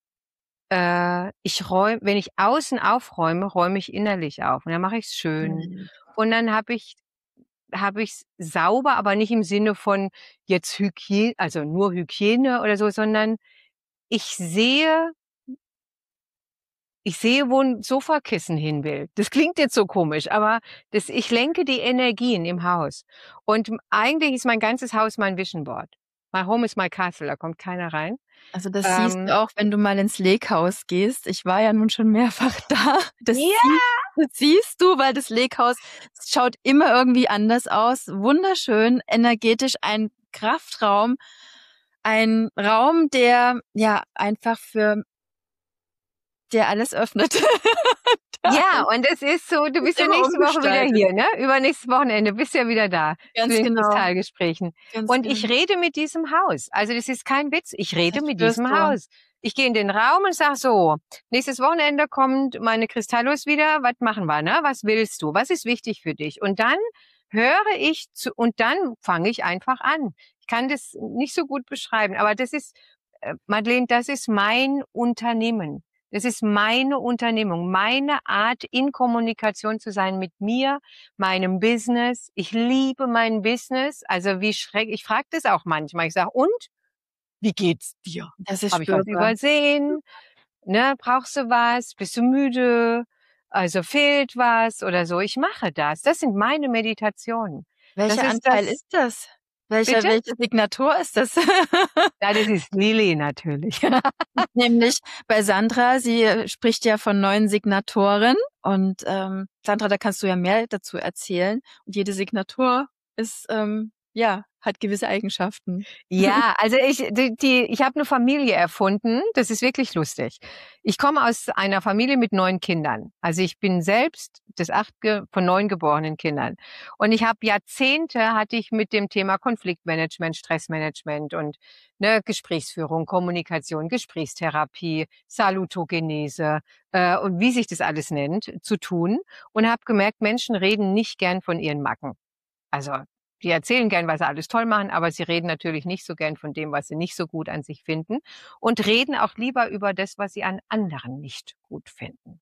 wenn ich außen aufräume, räume ich innerlich auf. Und dann mache ich es schön. Mhm. Und dann habe ich's sauber, aber nicht im Sinne von jetzt also nur Hygiene oder so, sondern ich sehe wo 'n Sofakissen hin will. Das klingt jetzt so komisch, aber ich lenke die Energien im Haus. Und eigentlich ist mein ganzes Haus mein Vision Board. My home is my castle, da kommt keiner rein. Also, das siehst du Ähm, auch, wenn du mal ins Leghaus gehst. Ich war ja nun schon mehrfach da. ja, Das siehst du, weil das Leghaus schaut immer irgendwie anders aus. Wunderschön, energetisch, ein Kraftraum, ein Raum, der ja einfach der alles öffnet. Der ja, alles und es ist so, du bist ja immer nächste Woche wieder umgestaltet. hier, ne? Übernächstes Wochenende bist ja wieder da zu Ganz den genau, Kristallgesprächen. ganz Und ich genau. rede mit diesem Haus. Also, das ist kein Witz. Ich rede Das mit spürst diesem du. Haus. Ich gehe in den Raum und sage so: „Nächstes Wochenende kommt meine Kristallos wieder. Was machen wir, ne? Was willst du? Was ist wichtig für dich?“ Und dann höre ich zu und dann fange ich einfach an. Ich kann das nicht so gut beschreiben, aber Madeleine, das ist mein Unternehmen. Das ist meine Unternehmung, meine Art, in Kommunikation zu sein mit mir, meinem Business. Ich liebe mein Business. Also ich frage das auch manchmal. Ich sage: „Und, wie geht's dir? Das ist Habe ich was spürbar. übersehen? Ne, brauchst du was? Bist du müde? Also fehlt was oder so?“ Ich mache das. Das sind meine Meditationen. Das Welcher ist Anteil das ist das? bitte? Welche Signatur ist das? Ja, das ist Lili natürlich. Nämlich bei Sandra, sie spricht ja von 9 Signatoren und, Sandra, da kannst du ja mehr dazu erzählen. Und jede Signatur ist, ja, hat gewisse Eigenschaften. Ja, also ich habe eine Familie erfunden, das ist wirklich lustig. Ich komme aus einer Familie mit 9 Kindern. Also, ich bin selbst das 8. von 9 geborenen Kindern. Und ich habe Jahrzehnte hatte ich mit dem Thema Konfliktmanagement, Stressmanagement und, ne, Gesprächsführung, Kommunikation, Gesprächstherapie, Salutogenese und wie sich das alles nennt, zu tun und habe gemerkt, Menschen reden nicht gern von ihren Macken. Also, die erzählen gern, was sie alles toll machen, aber sie reden natürlich nicht so gern von dem, was sie nicht so gut an sich finden und reden auch lieber über das, was sie an anderen nicht gut finden.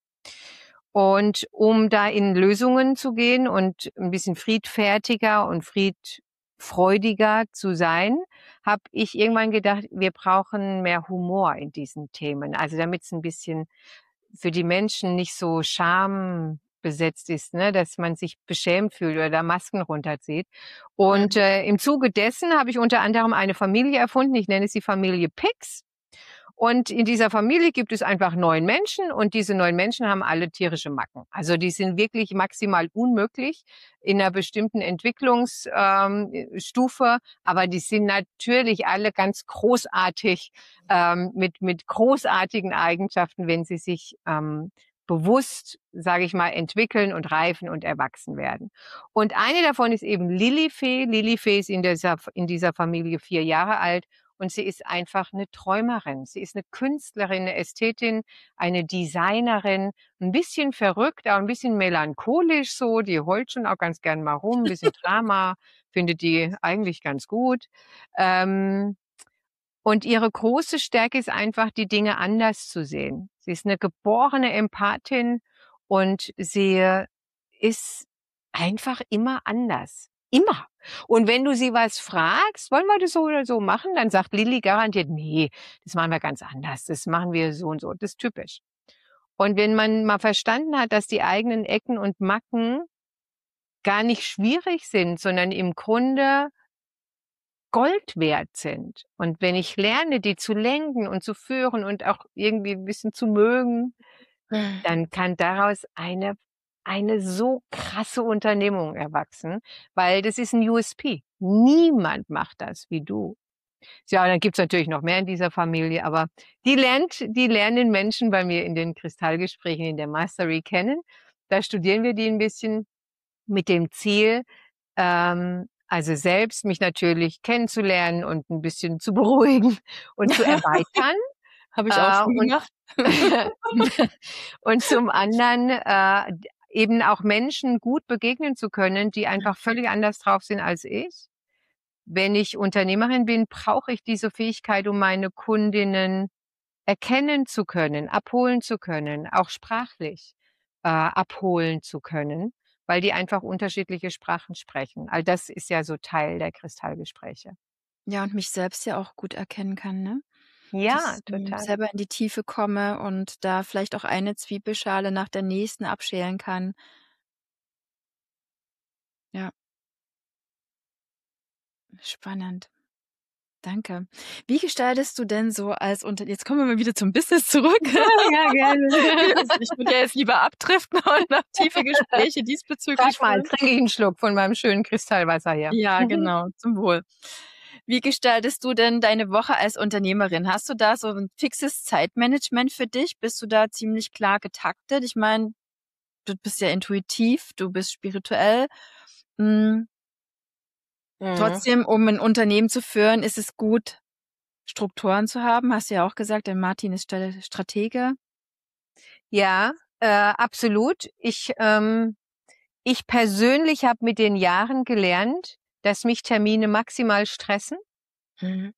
Und um da in Lösungen zu gehen und ein bisschen friedfertiger und friedfreudiger zu sein, habe ich irgendwann gedacht, wir brauchen mehr Humor in diesen Themen. Also, damit's 'n bisschen für die Menschen nicht so schambesetzt ist, ne, dass man sich beschämt fühlt oder da Masken runterzieht. Und, im Zuge dessen habe ich unter anderem eine Familie erfunden. Ich nenne es die Familie Pix. Und in dieser Familie gibt es einfach 9 Menschen und diese 9 Menschen haben alle tierische Macken. Also die sind wirklich maximal unmöglich in einer bestimmten Entwicklungsstufe, aber die sind natürlich alle ganz großartig, mit großartigen Eigenschaften, wenn sie sich bewusst, sage ich mal, entwickeln und reifen und erwachsen werden. Und eine davon ist eben Lilifee. Lilifee ist in dieser Familie 4 Jahre alt. Und sie ist einfach eine Träumerin. Sie ist eine Künstlerin, eine Ästhetin, eine Designerin, ein bisschen verrückt, auch ein bisschen melancholisch so. Die heult schon auch ganz gern mal rum, ein bisschen Drama, findet die eigentlich ganz gut. Und ihre große Stärke ist einfach, die Dinge anders zu sehen. Sie ist eine geborene Empathin und sie ist einfach immer anders. Immer. Und wenn du sie was fragst, wollen wir das so oder so machen, dann sagt Lilly garantiert, nee, das machen wir ganz anders. Das machen wir so und so. Das ist typisch. Und wenn man mal verstanden hat, dass die eigenen Ecken und Macken gar nicht schwierig sind, sondern im Grunde Gold wert sind. Und wenn ich lerne, die zu lenken und zu führen und auch irgendwie ein bisschen zu mögen, dann kann daraus eine so krasse Unternehmung erwachsen, weil das ist ein USP. Niemand macht das wie du. Ja, dann gibt's natürlich noch mehr in dieser Familie, aber die lernen Menschen bei mir in den Kristallgesprächen in der Mastery kennen. Da studieren wir die ein bisschen mit dem Ziel, also selbst mich natürlich kennenzulernen und ein bisschen zu beruhigen und zu erweitern. Habe ich auch schon Und gemacht. und zum anderen, eben auch Menschen gut begegnen zu können, die einfach völlig anders drauf sind als ich. Wenn ich Unternehmerin bin, brauche ich diese Fähigkeit, um meine Kundinnen erkennen zu können, abholen zu können, auch sprachlich, abholen zu können, weil die einfach unterschiedliche Sprachen sprechen. All das ist ja so Teil der Kristallgespräche. Ja, und mich selbst ja auch gut erkennen kann, ne? Ja, Dass total. selber in die Tiefe komme und da vielleicht auch eine Zwiebelschale nach der nächsten abschälen kann. Ja, spannend. Danke. Wie gestaltest du denn so als jetzt kommen wir mal wieder zum Business zurück. Ja, gerne. Also, ich würde ja jetzt lieber abdriften und noch tiefe Gespräche diesbezüglich Sag mal, führen. trinke ich einen Schluck von meinem schönen Kristallwasser hier. Ja, genau, zum Wohl. Wie gestaltest du denn deine Woche als Unternehmerin? Hast du da so ein fixes Zeitmanagement für dich? Bist du da ziemlich klar getaktet? Ich meine, du bist ja intuitiv, du bist spirituell. Hm, Mhm. trotzdem, um ein Unternehmen zu führen, ist es gut, Strukturen zu haben. Hast du ja auch gesagt, der Martin ist Stratege. Ja, absolut. Ich persönlich habe mit den Jahren gelernt, dass mich Termine maximal stressen, Mhm.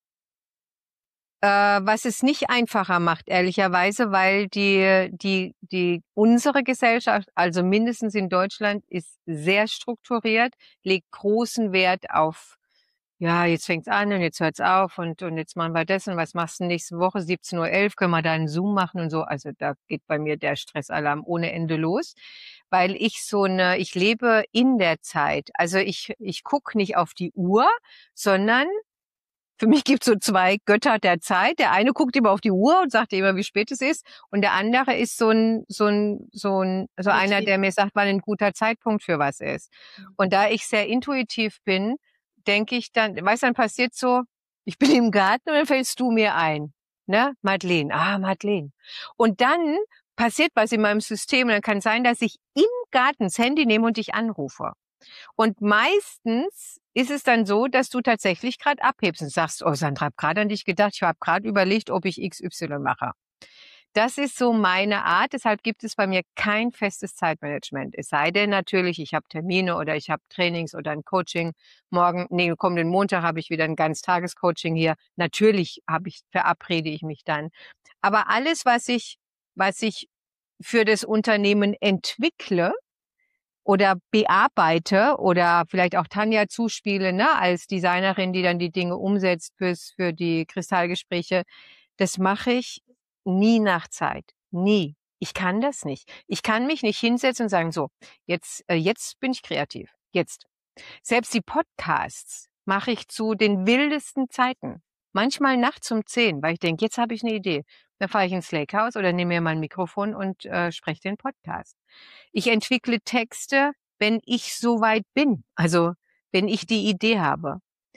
was es nicht einfacher macht, ehrlicherweise, weil unsere Gesellschaft, also mindestens in Deutschland, ist sehr strukturiert, legt großen Wert auf, ja, jetzt fängt's an und jetzt hört's auf und jetzt machen wir das und was machst du nächste Woche? 17:11 Uhr, können wir da einen Zoom machen und so. Also da geht bei mir der Stressalarm ohne Ende los, weil ich lebe in der Zeit. Also ich gucke nicht auf die Uhr, sondern für mich gibt's so 2 Götter der Zeit. Der eine guckt immer auf die Uhr und sagt immer, wie spät es ist. Und der andere ist so einer, der mir sagt, wann ein guter Zeitpunkt für was ist. Und da ich sehr intuitiv bin, denke ich dann, weißt du, dann passiert so, ich bin im Garten und dann fällst du mir ein. Ne? Madeleine. Ah, Madeleine. Und dann passiert was in meinem System und dann kann sein, dass ich im Garten das Handy nehme und dich anrufe. Und meistens ist es dann so, dass du tatsächlich gerade abhebst und sagst, oh Sandra, habe gerade an dich gedacht, ich habe gerade überlegt, ob ich XY mache. Das ist so meine Art, deshalb gibt es bei mir kein festes Zeitmanagement. Es sei denn natürlich, ich habe Termine oder ich habe Trainings oder ein Coaching. Kommenden Montag habe ich wieder ein Ganztagescoaching hier. Natürlich verabrede ich mich dann. Aber alles, was ich für das Unternehmen entwickle, oder bearbeite oder vielleicht auch Tanja zuspiele, ne, als Designerin, die dann die Dinge umsetzt für die Kristallgespräche. Das mache ich nie nach Zeit. Nie. Ich kann das nicht. Ich kann mich nicht hinsetzen und sagen, so, jetzt bin ich kreativ. Jetzt. Selbst die Podcasts mache ich zu den wildesten Zeiten. Manchmal nachts um 10, weil ich denke: „Jetzt habe ich 'ne Idee.“ Dann fahre ich ins Steakhouse oder nehme mir mein Mikrofon und, spreche den Podcast. Ich entwickle Texte, wenn ich so weit bin, also, wenn ich die Idee habe.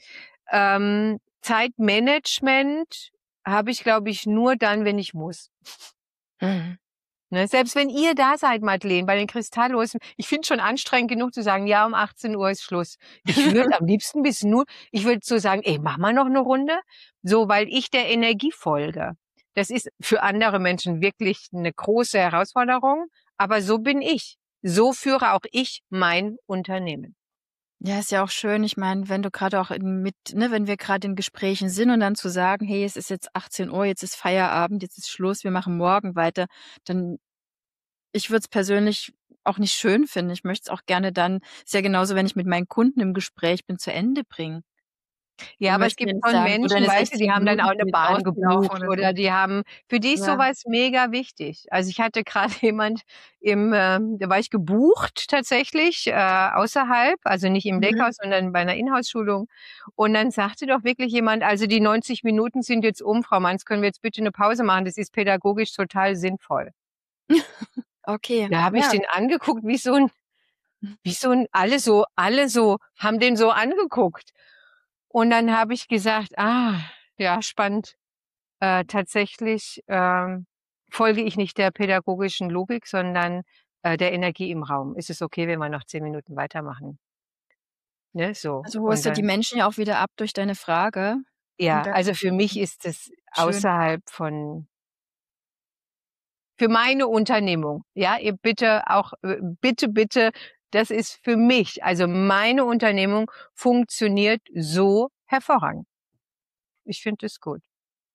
Zeitmanagement habe ich, glaube ich, nur dann, wenn ich muss. Mhm. Ne? Selbst wenn ihr da seid, Madeleine, bei den Kristallosen, ich finde schon anstrengend genug zu sagen: „Ja, um 18 Uhr ist Schluss.“ Ich würde am liebsten bis nur ich würde so sagen: „Ey, machen wir noch 'ne Runde?“ So, weil ich der Energie folge. Das ist für andere Menschen wirklich 'ne große Herausforderung, aber so bin ich. So führe auch ich mein Unternehmen. Ja, ist ja auch schön. Ich meine, wenn du gerade auch wenn wir gerade in Gesprächen sind und dann zu sagen: „Hey, es ist jetzt 18 Uhr, jetzt ist Feierabend, jetzt ist Schluss, wir machen morgen weiter“, dann ich würde es persönlich auch nicht schön finden. Ich möchte es auch gerne dann ist ja genauso, wenn ich mit meinen Kunden im Gespräch bin, zu Ende bringen. Die Ja, aber es möchten gibt ja nicht schon sagen: „So, Menschen, deine weißt du, die 60 haben dann Minuten auch sind 'ne jetzt Bahn ausgelaufen“ gebucht oder oder so. die haben für die ist so Ja. was mega wichtig. Also, ich hatte grade jemand da war ich gebucht tatsächlich, außerhalb, also nicht im Mhm. Lakehouse, sondern bei 'ner Inhouse-Schulung. Und dann sagte doch wirklich jemand: „Also, die 90 Minuten sind jetzt um, Frau Manns, können wir jetzt bitte 'ne Pause machen? Das ist pädagogisch total sinnvoll.“ Okay, Da habe ich ja. den angeguckt wie so 'n alle so haben den so angeguckt. Und dann habe ich gesagt: „Ah, ja, spannend. Tatsächlich, folge ich nicht der pädagogischen Logik, sondern, der Energie im Raum. Ist es okay, wenn wir noch 10 Minuten weitermachen?“ Ne, so. Also, Und holst du die Menschen ja auch wieder ab durch deine Frage und ja, dann also für mich ist es schön. außerhalb von für meine Unternehmung, ja, ihr bitte auch bitte, das ist für mich, also meine Unternehmung funktioniert so hervorragend. Ich finde es gut.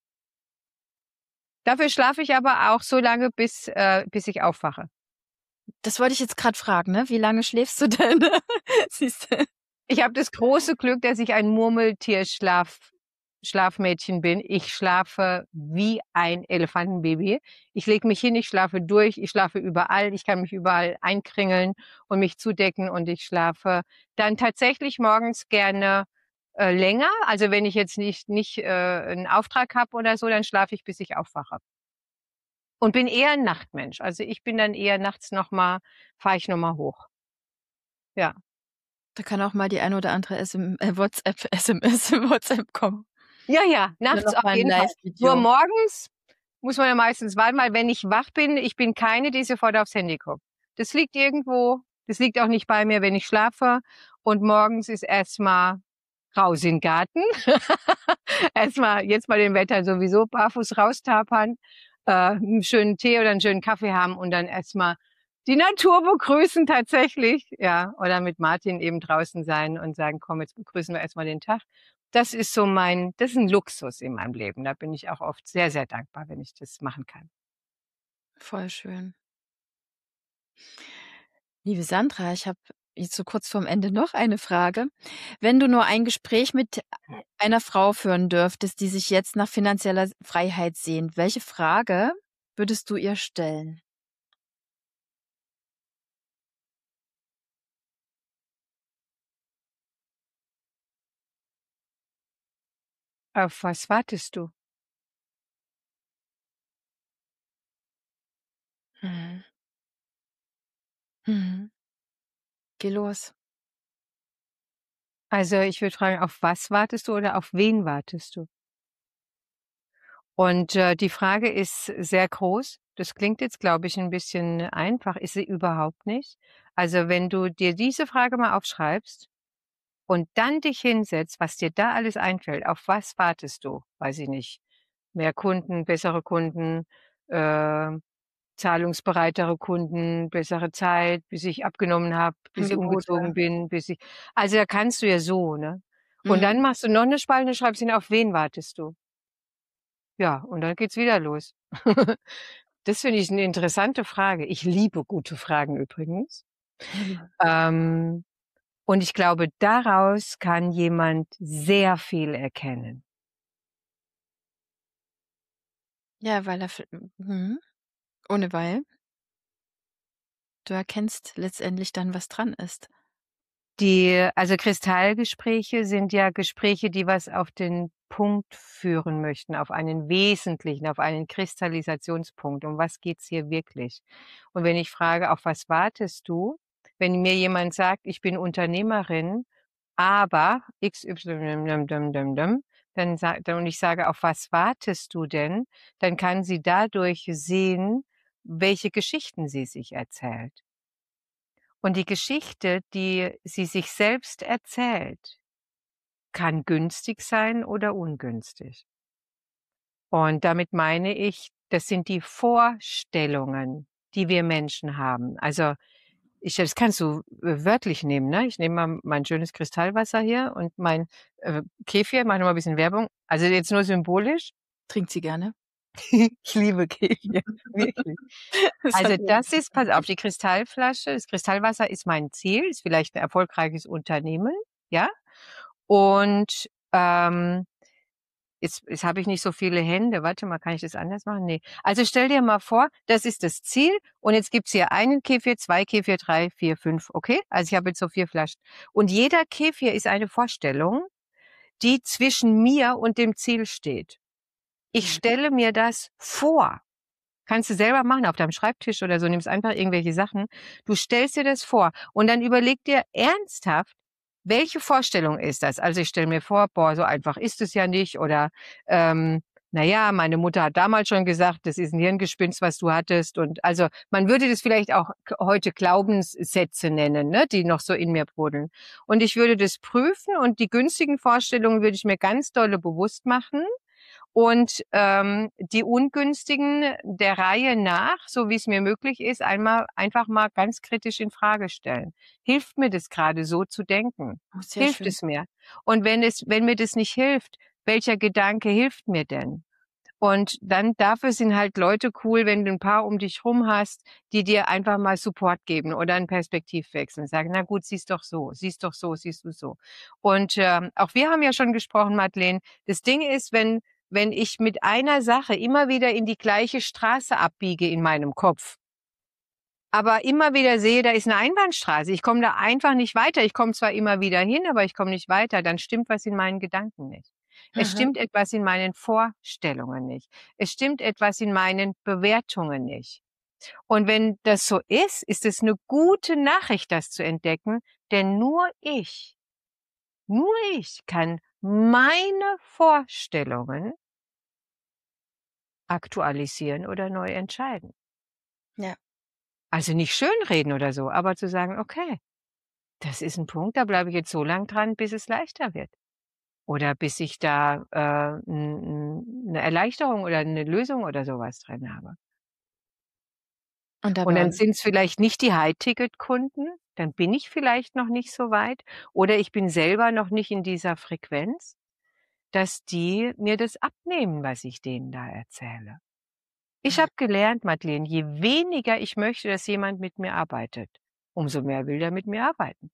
Dafür schlafe ich aber auch so lange, bis ich aufwache. Das wollte ich jetzt grad fragen, ne? Wie lange schläfst du denn? Siehst du? Ich habe das große Glück, dass ich ein Schlafmädchen bin. Ich schlafe wie ein Elefantenbaby. Ich lege mich hin, ich schlafe durch, ich schlafe überall, ich kann mich überall einkringeln und mich zudecken und ich schlafe dann tatsächlich morgens gerne, länger. Also, wenn ich jetzt nicht 'n Auftrag habe oder so, dann schlafe ich, bis ich aufwache. Und bin eher 'n Nachtmensch. Also, ich bin dann eher nachts fahre ich noch mal hoch. Ja. Da kann auch mal die ein oder andere SMS, WhatsApp kommen Ja, ja, oder nachts noch auf mal 'n jeden Fall. Nur Live-Video. morgens muss man ja meistens warten, weil wenn ich wach bin, ich bin keine, die sofort aufs Handy guckt. Das liegt auch nicht bei mir, wenn ich schlafe und morgens ist erst mal raus in 'n Garten. Erst mal jetzt bei dem Wetter sowieso barfuß raustapern, 'n schönen Tee oder 'n schönen Kaffee haben und dann erst mal die Natur begrüßen tatsächlich, ja, oder mit Martin eben draußen sein und sagen: „Komm, jetzt begrüßen wir erst mal den Tag.“ Das ist 'n Luxus in meinem Leben. Da bin ich auch oft sehr, sehr dankbar, wenn ich das machen kann. Voll schön. Liebe Sandra, ich habe jetzt so kurz vorm Ende noch eine Frage. Wenn du nur ein Gespräch mit einer Frau führen dürftest, die sich jetzt nach finanzieller Freiheit sehnt, welche Frage würdest du ihr stellen? Auf was wartest du? Mhm. Mhm. Geh los. Also, ich würde fragen, auf was wartest du oder auf wen wartest du? Und, die Frage ist sehr groß. Das klingt jetzt, glaube ich, 'n bisschen einfach, ist sie überhaupt nicht. Also, wenn du dir diese Frage mal aufschreibst und dann dich hinsetzt, was dir da alles einfällt, auf was wartest du? Weiß ich nicht, mehr Kunden, bessere Kunden, äh, zahlungsbereitere Kunden, bessere Zeit, bis ich abgenommen habe, bis ich Angebote. umgezogen bin, bis ich also, da kannst du ja so, ne? Und Mhm. dann machst du noch 'ne Spalte, schreibst hin, auf wen wartest du? Ja, und dann geht's wieder los. Das finde ich 'ne interessante Frage. Ich liebe gute Fragen übrigens. Ähm, und ich glaube, daraus kann jemand sehr viel erkennen. Ja, weil er ohne weil. Du erkennst letztendlich dann, was dran ist. Also Kristallgespräche sind ja Gespräche, die was auf den Punkt führen möchten, auf einen wesentlichen, auf einen Kristallisationspunkt. Um was geht's hier wirklich? Und wenn ich frage: „Auf was wartest du?“ Wenn mir jemand sagt: „Ich bin Unternehmerin, aber XY, und ich sage: „Auf was wartest du denn?“ Dann kann sie dadurch sehen, welche Geschichten sie sich erzählt. Und die Geschichte, die sie sich selbst erzählt, kann günstig sein oder ungünstig. Und damit meine ich, das sind die Vorstellungen, die wir Menschen haben. Also, das kannst du, wörtlich nehmen, ne? Ich nehme mal mein schönes Kristallwasser hier und mein, Kefir, mache noch mal 'n bisschen Werbung. Also, jetzt nur symbolisch. Trinkt sie gerne? Ich liebe Kefir, wirklich. Das hat Also, mir das ist pass auf, die Kristallflasche, das Kristallwasser ist mein Ziel, ist vielleicht 'n erfolgreiches Unternehmen, ja? Und, jetzt habe ich nicht so viele Hände. Warte mal, kann ich das anders machen? Ne. Also, stell dir mal vor, das ist das Ziel und jetzt gibt's hier einen Kefir, 2 Kefir, 3, 4, 5, okay? Also, ich habe jetzt so 4 Flaschen. Und jeder Kefir ist eine Vorstellung, die zwischen mir und dem Ziel steht. Ich Mhm. stelle mir das vor. Kannst du selber machen auf deinem Schreibtisch oder so, nimmst einfach irgendwelche Sachen. Du stellst dir das vor und dann überleg dir ernsthaft, welche Vorstellung ist das? Also, ich stelle mir vor: „Boah, so einfach ist es ja nicht“ oder, „Na ja, meine Mutter hat damals schon gesagt, das ist 'n Hirngespinst, was du hattest“ und also, man würde das vielleicht auch heute Glaubenssätze nennen, ne, die noch so in mir brodeln. Und ich würde das prüfen und die günstigen Vorstellungen würde ich mir ganz dolle bewusst machen und, die ungünstigen der Reihe nach, so wie es mir möglich ist, einfach mal ganz kritisch in Frage stellen. Hilft mir das gerade so zu denken? Oh, sehr Hilft schön. es mir? Und wenn mir das nicht hilft, welcher Gedanke hilft mir denn? Und dann dafür sind halt Leute cool, wenn du ein paar um dich rum hast, die dir einfach mal Support geben oder 'n Perspektivwechsel und sagen: „Na gut, sieh's doch so, sieh's doch so, siehst du so.“ Und, auch wir haben ja schon gesprochen, Madeleine. Das Ding ist, wenn ich mit einer Sache immer wieder in die gleiche Straße abbiege in meinem Kopf, aber immer wieder sehe, da ist 'ne Einbahnstraße, ich komme da einfach nicht weiter. Ich komme zwar immer wieder hin, aber ich komme nicht weiter, dann stimmt was in meinen Gedanken nicht. Es Mhm. stimmt etwas in meinen Vorstellungen nicht. Es stimmt etwas in meinen Bewertungen nicht. Und wenn das so ist, ist es 'ne gute Nachricht, das zu entdecken, denn nur ich kann meine Vorstellungen aktualisieren oder neu entscheiden. Ja. Also nicht schönreden oder so, aber zu sagen: „Okay, das ist 'n Punkt, da bleibe ich jetzt so lang dran, bis es leichter wird oder bis ich da, 'ne Erleichterung oder 'ne Lösung oder so was drin habe.“ Und Und aber dann sind's vielleicht nicht die High-Ticket-Kunden, dann bin ich vielleicht noch nicht so weit oder ich bin selber noch nicht in dieser Frequenz, dass die mir das abnehmen, was ich denen da erzähle. Ich mhm. habe gelernt, Madeleine, je weniger ich möchte, dass jemand mit mir arbeitet, umso mehr will der mit mir arbeiten.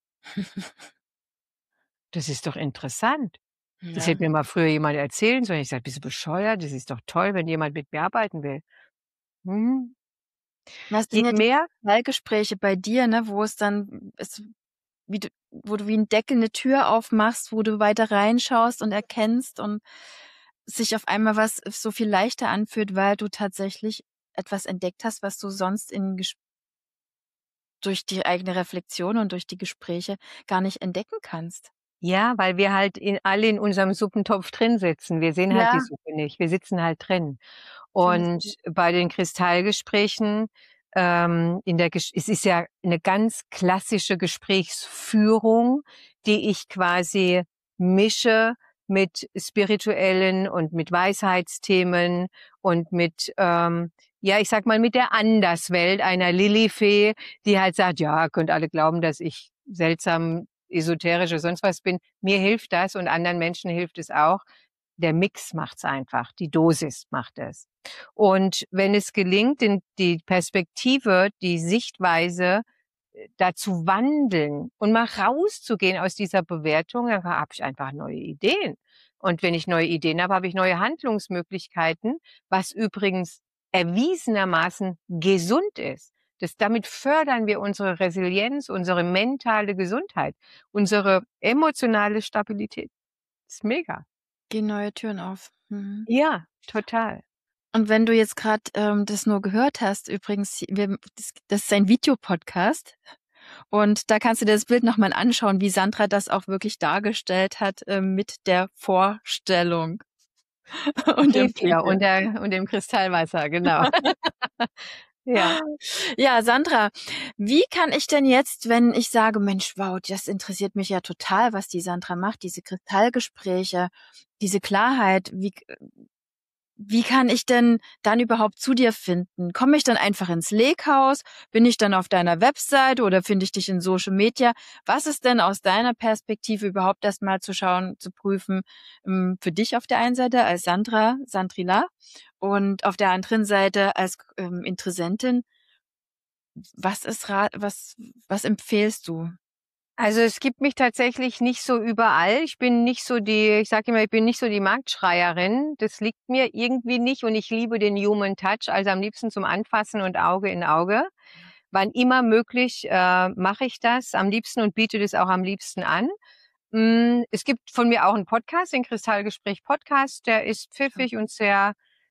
Das ist doch interessant. Das Ja. hätte mir mal früher jemand erzählen sollen. Ich sage: „Bist du bescheuert? Das ist doch toll, wenn jemand mit mir arbeiten will.“ Mhm. Das Je sind ja die mehr Gespräche bei dir, ne, wo es dann es wie du wo du wie 'n Deckel 'ne Tür aufmachst, wo du weiter reinschaust und erkennst und sich auf einmal was so viel leichter anfühlt, weil du tatsächlich etwas entdeckt hast, was du sonst in Ges durch die eigene Reflexion und durch die Gespräche gar nicht entdecken kannst. ja, weil wir halt alle in unserem Suppentopf drin sitzen. Wir sehen halt die Ja, Suppe nicht. Wir sitzen halt drin. finde ich gut. Und bei den Kristallgesprächen, in der Gesch es ist ja 'ne ganz klassische Gesprächsführung, die ich quasi mische mit spirituellen und mit Weisheitsthemen und mit, ja, ich sage mal, mit der Anderswelt einer Lilifee, die halt sagt: „Ja, könnt alle glauben, dass ich seltsam, esoterisch oder sonst was bin. Mir hilft das und anderen Menschen hilft es auch.“ Der Mix macht's einfach, die Dosis macht es. Und wenn es gelingt, die Perspektive, die Sichtweise, da zu wandeln und mal rauszugehen aus dieser Bewertung, dann habe ich einfach neue Ideen. Und wenn ich neue Ideen habe, habe ich neue Handlungsmöglichkeiten, was übrigens erwiesenermaßen gesund ist. Damit fördern wir unsere Resilienz, unsere mentale Gesundheit, unsere emotionale Stabilität. Ist mega. Gehen neue Türen auf. Mhm. Ja, total. Und wenn du jetzt gerade das nur gehört hast, übrigens, das ist ein Videopodcast und da kannst du dir das Bild nochmal anschauen, wie Sandra das auch wirklich dargestellt hat mit der Vorstellung und dem Kefir Kefir. und dem Kristallwasser, genau. Ja. Ja, Sandra, wie kann ich denn jetzt, wenn ich sage, Mensch, wow, das interessiert mich ja total, was die Sandra macht, diese Kristallgespräche, diese Klarheit, wie kann ich denn dann überhaupt zu dir finden? Komme ich dann einfach ins Leghaus? Bin ich dann auf deiner Website oder finde ich dich in Social Media? Was ist denn aus deiner Perspektive überhaupt erstmal zu schauen, zu prüfen, für dich auf der einen Seite als Sandrila und auf der anderen Seite als Interessentin? Was empfehlst du? Also es gibt mich tatsächlich nicht so überall. Ich bin nicht so ich sage immer, ich bin nicht so die Marktschreierin. Das liegt mir irgendwie nicht und ich liebe den Human Touch, also am liebsten zum Anfassen und Auge in Auge. Wann immer möglich mache ich das am liebsten und biete das auch am liebsten an. Es gibt von mir auch einen Podcast, den Kristallgespräch Podcast, der ist pfiffig und sehr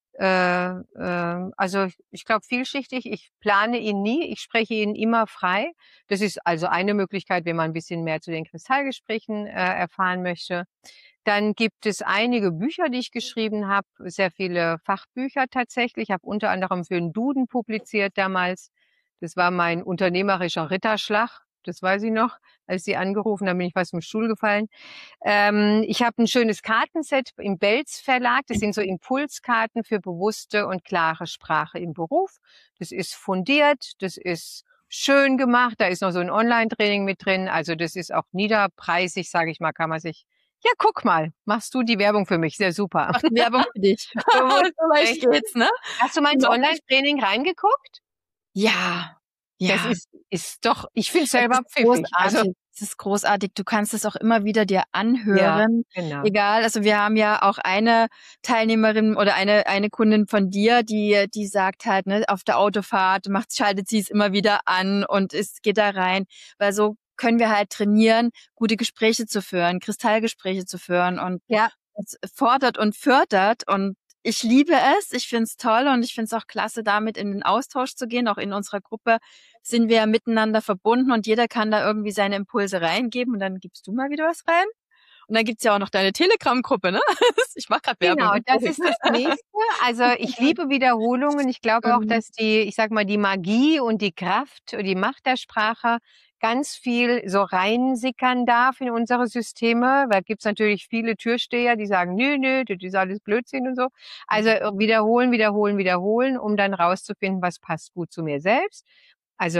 also ich glaube vielschichtig. Ich plane ihn nie, ich spreche ihn immer frei. Das ist also eine Möglichkeit, wenn man ein bisschen mehr zu den Kristallgesprächen erfahren möchte. Dann gibt es einige Bücher, die ich geschrieben habe, sehr viele Fachbücher tatsächlich. Ich habe unter anderem für einen Duden publiziert damals. Das war mein unternehmerischer Ritterschlag, das weiß ich noch, als sie angerufen, da bin ich fast vom Stuhl gefallen. Ich habe ein schönes Kartenset im Belz Verlag. Das sind so Impulskarten für bewusste und klare Sprache im Beruf. Das ist fundiert, das ist schön gemacht. Da ist noch so ein Online-Training mit drin. Also das ist auch niederpreisig, sage ich mal, kann man sich. Ja, guck mal, machst du die Werbung für mich? Sehr super. Mach Werbung für dich. Bewusst, So leicht echt. geht's, ne? Hast du mal ins Genau. Online-Training reingeguckt? Ja, Das ja. ist doch, ich finde es Es selber ist pfiffig. Also, großartig. Es ist großartig. Du kannst es auch immer wieder dir ja, anhören. genau. Egal, also wir haben ja auch eine Teilnehmerin oder eine Kundin von dir, die sagt halt, ne, auf der Autofahrt schaltet sie es immer wieder an und es geht da rein, weil so können wir halt trainieren, gute Gespräche zu führen, Kristallgespräche zu führen und Ja, es fordert und fördert und ich liebe es, ich finde es toll und ich finde es auch klasse, damit in den Austausch zu gehen. Auch in unserer Gruppe sind wir miteinander verbunden und jeder kann da irgendwie seine Impulse reingeben und dann gibst du mal wieder was rein. Und dann gibt's ja auch noch deine Telegram-Gruppe, ne? Ich mache gerade Werbung. genau, das ist das Nächste. Also ich liebe Wiederholungen. Ich glaube auch, dass ich sag mal, die Magie und die Kraft und die Macht der Sprache ganz viel so reinsickern darf in unsere Systeme. Weil gibt's natürlich viele Türsteher, die sagen, nö, das ist alles Blödsinn und so. Also wiederholen, wiederholen, wiederholen, um dann rauszufinden, was passt gut zu mir selbst. Also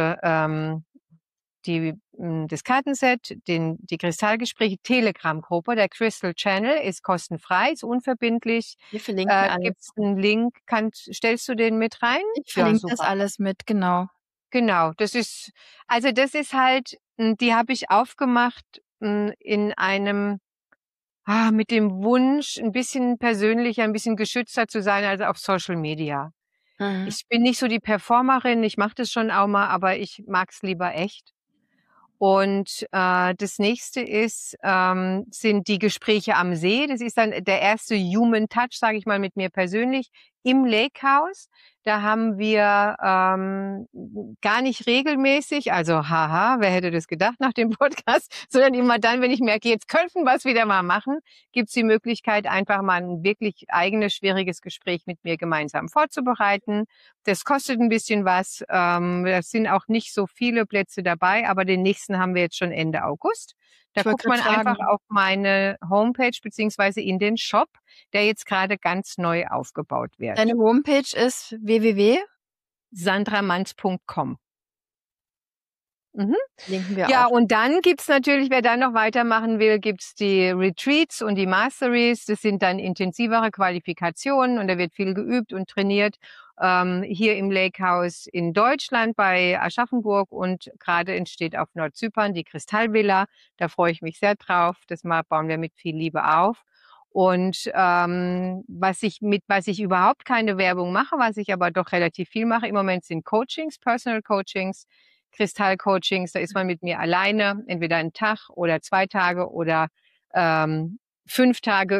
das Kartenset, die Kristallgespräche, Telegram-Gruppe, der Crystal Channel ist kostenfrei, ist unverbindlich. Wir verlinken alles. Gibt's einen Link? Stellst du den mit rein? Ich Ja, verlinke das super. alles mit, genau. Genau, das ist halt, die habe ich aufgemacht in einem mit dem Wunsch, ein bisschen persönlicher, ein bisschen geschützter zu sein als auf Social Media. Mhm. Ich bin nicht so die Performerin, ich mache das schon auch mal, aber ich mag's lieber echt. Und das nächste sind die Gespräche am See. Das ist dann der erste Human Touch, sage ich mal, mit mir persönlich im Lake House. Da haben wir gar nicht regelmäßig, also haha, wer hätte das gedacht nach dem Podcast, sondern immer dann, wenn ich merke, jetzt könnten wir es wieder mal machen, gibt's die Möglichkeit, einfach mal ein wirklich eigenes, schwieriges Gespräch mit mir gemeinsam vorzubereiten. Das kostet ein bisschen was. Das sind auch nicht so viele Plätze dabei, aber den nächsten haben wir jetzt schon Ende August. Da Ich wollte guckt man gerade einfach fragen, auf meine Homepage beziehungsweise in den Shop, der jetzt gerade ganz neu aufgebaut wird. deine Homepage ist www. sandramanz.com. Mhm. Linken wir Ja, auch. und dann gibt's natürlich, wer dann noch weitermachen will, gibt's die Retreats und die Masteries. Das sind dann intensivere Qualifikationen und da wird viel geübt und trainiert. Hier im Lake House in Deutschland bei Aschaffenburg und gerade entsteht auf Nordzypern die Kristallvilla. Da freue ich mich sehr drauf. Das bauen wir mit viel Liebe auf. Und was ich überhaupt keine Werbung mache, was ich aber doch relativ viel mache im Moment, sind Coachings, Personal Coachings, Kristallcoachings. Da ist man mit mir alleine, entweder einen Tag oder 2 Tage oder 5 Tage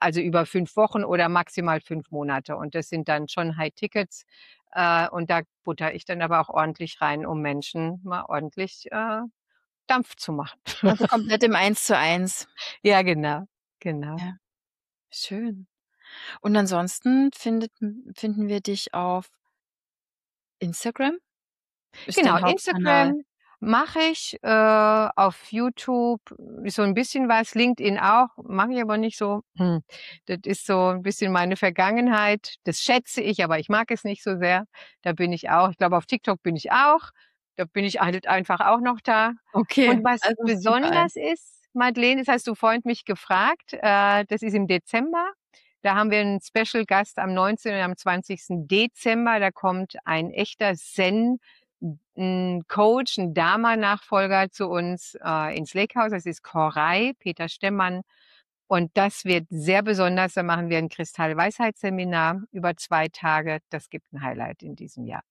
also über 5 Wochen oder maximal 5 Monate. Und das sind dann schon High-Tickets. Und da butter ich dann aber auch ordentlich rein, um Menschen mal ordentlich Dampf zu machen. Also komplett im 1:1. Ja, genau, genau. Ja, schön. Und ansonsten finden wir dich auf Instagram? Ist Genau, dein Hauptkanal. Instagram mache ich, auf YouTube so ein bisschen was, LinkedIn auch, mache ich aber nicht so. Das ist so ein bisschen meine Vergangenheit. Das schätze ich, aber ich mag es nicht so sehr. Da bin ich auch. Ich glaube, auf TikTok bin ich auch. Da bin ich halt einfach auch noch da. Okay, Und was also überall. besonders ist, Madeleine, das hast du vorhin mich gefragt, das ist im Dezember. Da haben wir einen Special Gast am 19. und am 20. Dezember. Da kommt ein echter Zen ein Coach, ein Dharma-Nachfolger zu uns ins Lakehouse. Das ist Koray, Peter Stemmann. Und das wird sehr besonders. Da machen wir ein Kristall-Weisheitsseminar über 2 Tage. Das gibt ein Highlight in diesem Jahr.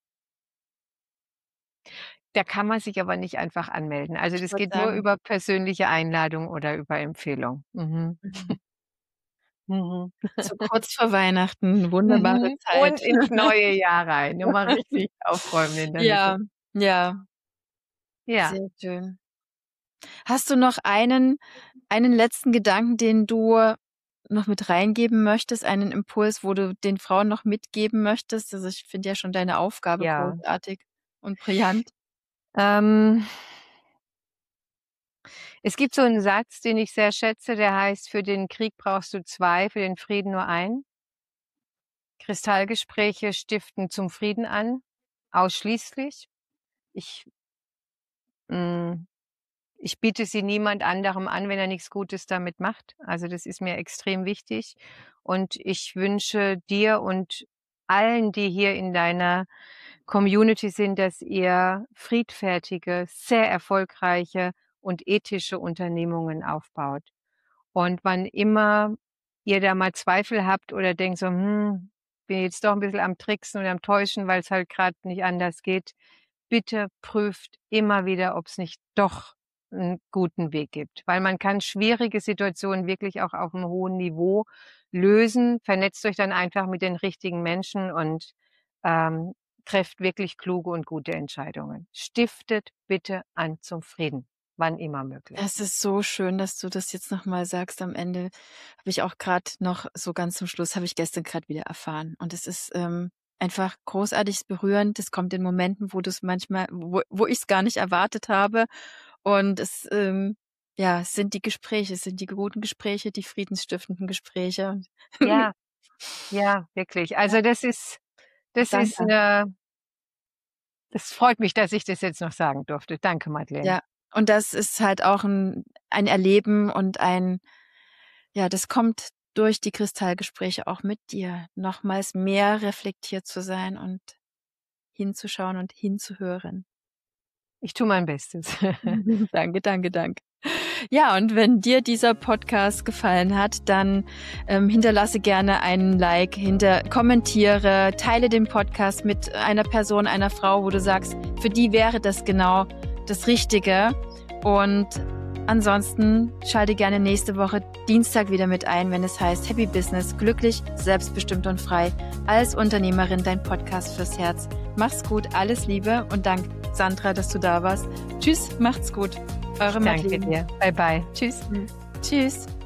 Da kann man sich aber nicht einfach anmelden. Also Ich das würde geht nur sagen, über persönliche Einladung oder über Empfehlung. Mhm. mhm, Mhm. so kurz vor Weihnachten, wunderbare Mhm. Zeit. Und ins neue Jahr rein. Nur mal richtig aufräumen in der Mitte. Ja, ja, Ja, sehr schön. Hast du noch einen letzten Gedanken, den du noch mit reingeben möchtest, einen Impuls, wo du den Frauen noch mitgeben möchtest? Also, ich finde ja schon deine Aufgabe ja. großartig und brillant. Ähm, Es gibt so 'n Satz, den ich sehr schätze, der heißt: „Für den Krieg brauchst du 2, für den Frieden nur einen." Kristallgespräche stiften zum Frieden an, ausschließlich. Ich hm, ich biete sie niemand anderem an, wenn er nix Gutes damit macht. Also, das ist mir extrem wichtig. Und ich wünsche dir und allen, die hier in deiner Community sind, dass ihr friedfertige, sehr erfolgreiche und ethische Unternehmungen aufbaut. Und wann immer ihr da mal Zweifel habt oder denkt so: bin jetzt doch 'n bisschen am Tricksen oder am Täuschen, weil's halt grad nicht anders geht", bitte prüft immer wieder, ob's nicht doch 'n guten Weg gibt. Weil man kann schwierige Situationen wirklich auch auf'm hohen Niveau lösen. Vernetzt euch dann einfach mit den richtigen Menschen und, ähm, trefft wirklich kluge und gute Entscheidungen. Stiftet bitte an zum Frieden, wann immer möglich. Es ist so schön, dass du das jetzt noch mal sagst am Ende. Habe ich auch grad noch so ganz zum Schluss habe ich gestern grad wieder erfahren. Und es ist, einfach großartig berührend. Es kommt in Momenten, wo du's manchmal wo ich's gar nicht erwartet habe. Und es, ja, es sind die Gespräche, es sind die guten Gespräche, die friedensstiftenden Gespräche. Ja, ja, wirklich. Ja, Also, das ist danke. 'ne das freut mich, dass ich das jetzt noch sagen durfte. Danke, Madeleine. Ja, und das ist halt auch ein Erleben und ja, das kommt durch die Kristallgespräche auch mit dir, nochmals mehr reflektiert zu sein und hinzuschauen und hinzuhören. Ich tue mein Bestes. Danke, danke, danke. Ja, und wenn dir dieser Podcast gefallen hat, dann hinterlasse gerne einen Like, kommentiere, teile den Podcast mit einer Person, einer Frau, wo du sagst, für die wäre das genau das Richtige. Und ansonsten schalte gerne nächste Woche Dienstag wieder mit ein, wenn es heißt Happy Business, glücklich, selbstbestimmt und frei. Als Unternehmerin dein Podcast fürs Herz. Mach's gut, alles Liebe und Dank, Sandra, dass du da warst. Tschüss, macht's gut. Eure Danke Madeleine. dir. Bye bye. Tschüss. Tschüss.